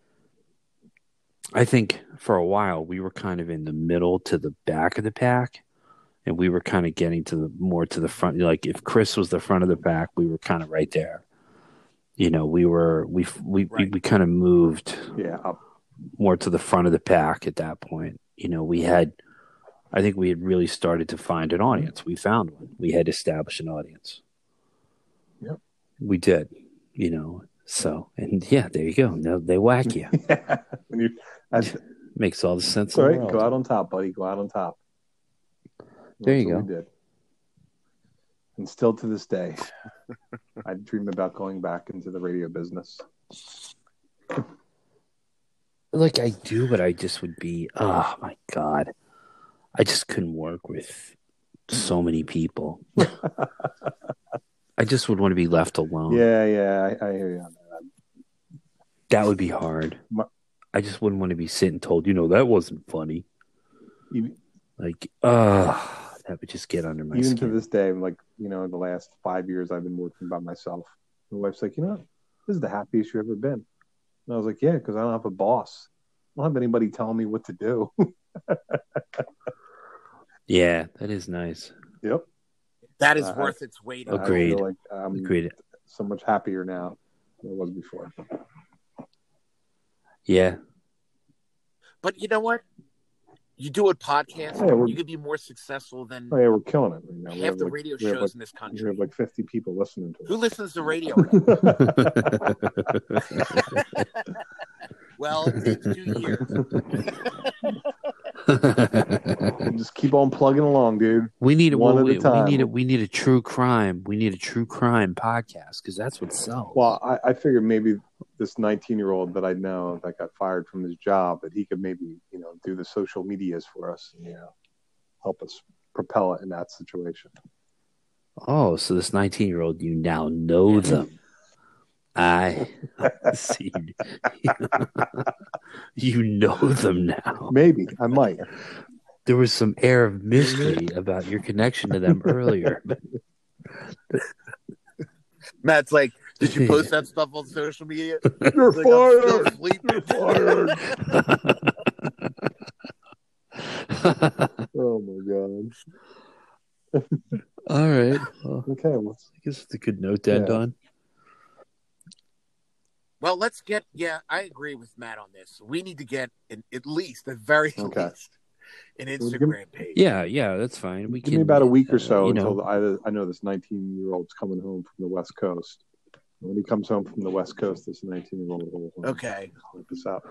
I think for a while we were kind of in the middle to the back of the pack, and we were kind of getting more to the front. Like if Chris was the front of the pack, we were kind of right there. We kind of moved up more to the front of the pack at that point. I think we had really started to find an audience. We found one. We had established an audience. Yep. We did, So, and yeah, there you go. Now they whack you. Makes all the sense in the world. Go out on top, buddy. Go out on top. There you go. We did. And still to this day, I dream about going back into the radio business. Like I do, but I just would be, oh my God. I just couldn't work with so many people. I just would want to be left alone. Yeah, I hear you on that. That would be hard. I just wouldn't want to be sitting told, that wasn't funny. Even, Like, that would just get under my even skin. to this day, like, in the last 5 years I've been working by myself. My wife's like, this is the happiest you've ever been. And I was like, yeah, because I don't have a boss. I don't have anybody telling me what to do. Yeah, that is nice. Yep. That is worth its weight. Agreed. I feel like I'm Agreed. so much happier now than I was before. Yeah. But you know what? You do a podcast, Yeah, you could be more successful than Oh yeah, we're killing it right now. half the radio shows in this We country. have like 50 people listening to Who it. listens to radio? Well, it takes 2 years. Just keep on plugging along, dude. We need One at a time. We need a true crime. We need a true crime podcast because that's what sells. Well, I figured maybe this 19-year-old that I know that got fired from his job, that he could maybe, do the social medias for us and, help us propel it in that situation. Oh, so this 19-year-old, you now know them. I see. You know them now. Maybe I might. There was some air of mystery about your connection to them earlier. Matt's like, did you post that stuff on social media? You're Like, I'm still fired. sleeping. You're fired. Oh my god. All right. Well, Okay. Well, I guess it's a good note to end Yeah. on. Well, I agree with Matt on this. We need to get at least, the very Okay. least, an Instagram page. Yeah, that's fine. We give can me about a week or so you know. until I know this 19-year-old's coming home from the West Coast. When he comes home from the West Coast, this 19-year-old will Okay. help us out.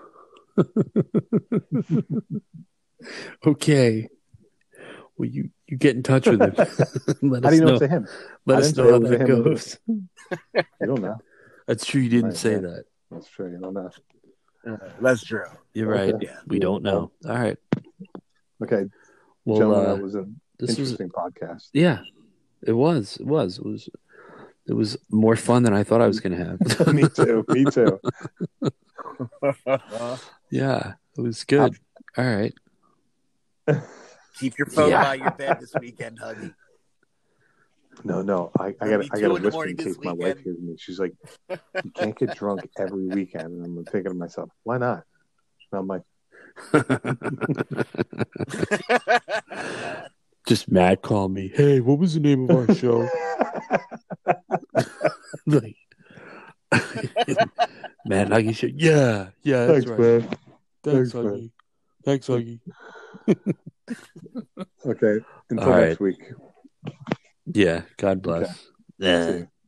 Okay. Well, you get in touch with him. Let How us do you know know. it's a him? Let I us didn't know say how it was a that him. goes. You don't know. That's true. You didn't Right, say yeah. that. That's true. You don't know. That's true. You're right. Okay. We don't know. All right. Okay, Well, gentlemen, that was an this was interesting podcast. yeah. It was. It was more fun than I thought I was going to have. Me too. Me too. Yeah, it was good. All right. Keep your phone Yeah. by your bed this weekend, Huggy. No. I It'll got be to 2 in the whisper morning in this case my wife weekend. hears me. She's like, "You can't get drunk every weekend." And I'm thinking to myself, "Why not?" And I'm like, Just Matt called me. Hey, what was the name of our show? Like, Matt Huggy show. Yeah, that's "Thanks, right. man." Thanks, Thanks, man. Huggy. Thanks, Huggy. Okay. Until All next right. week. Yeah, God bless. See you.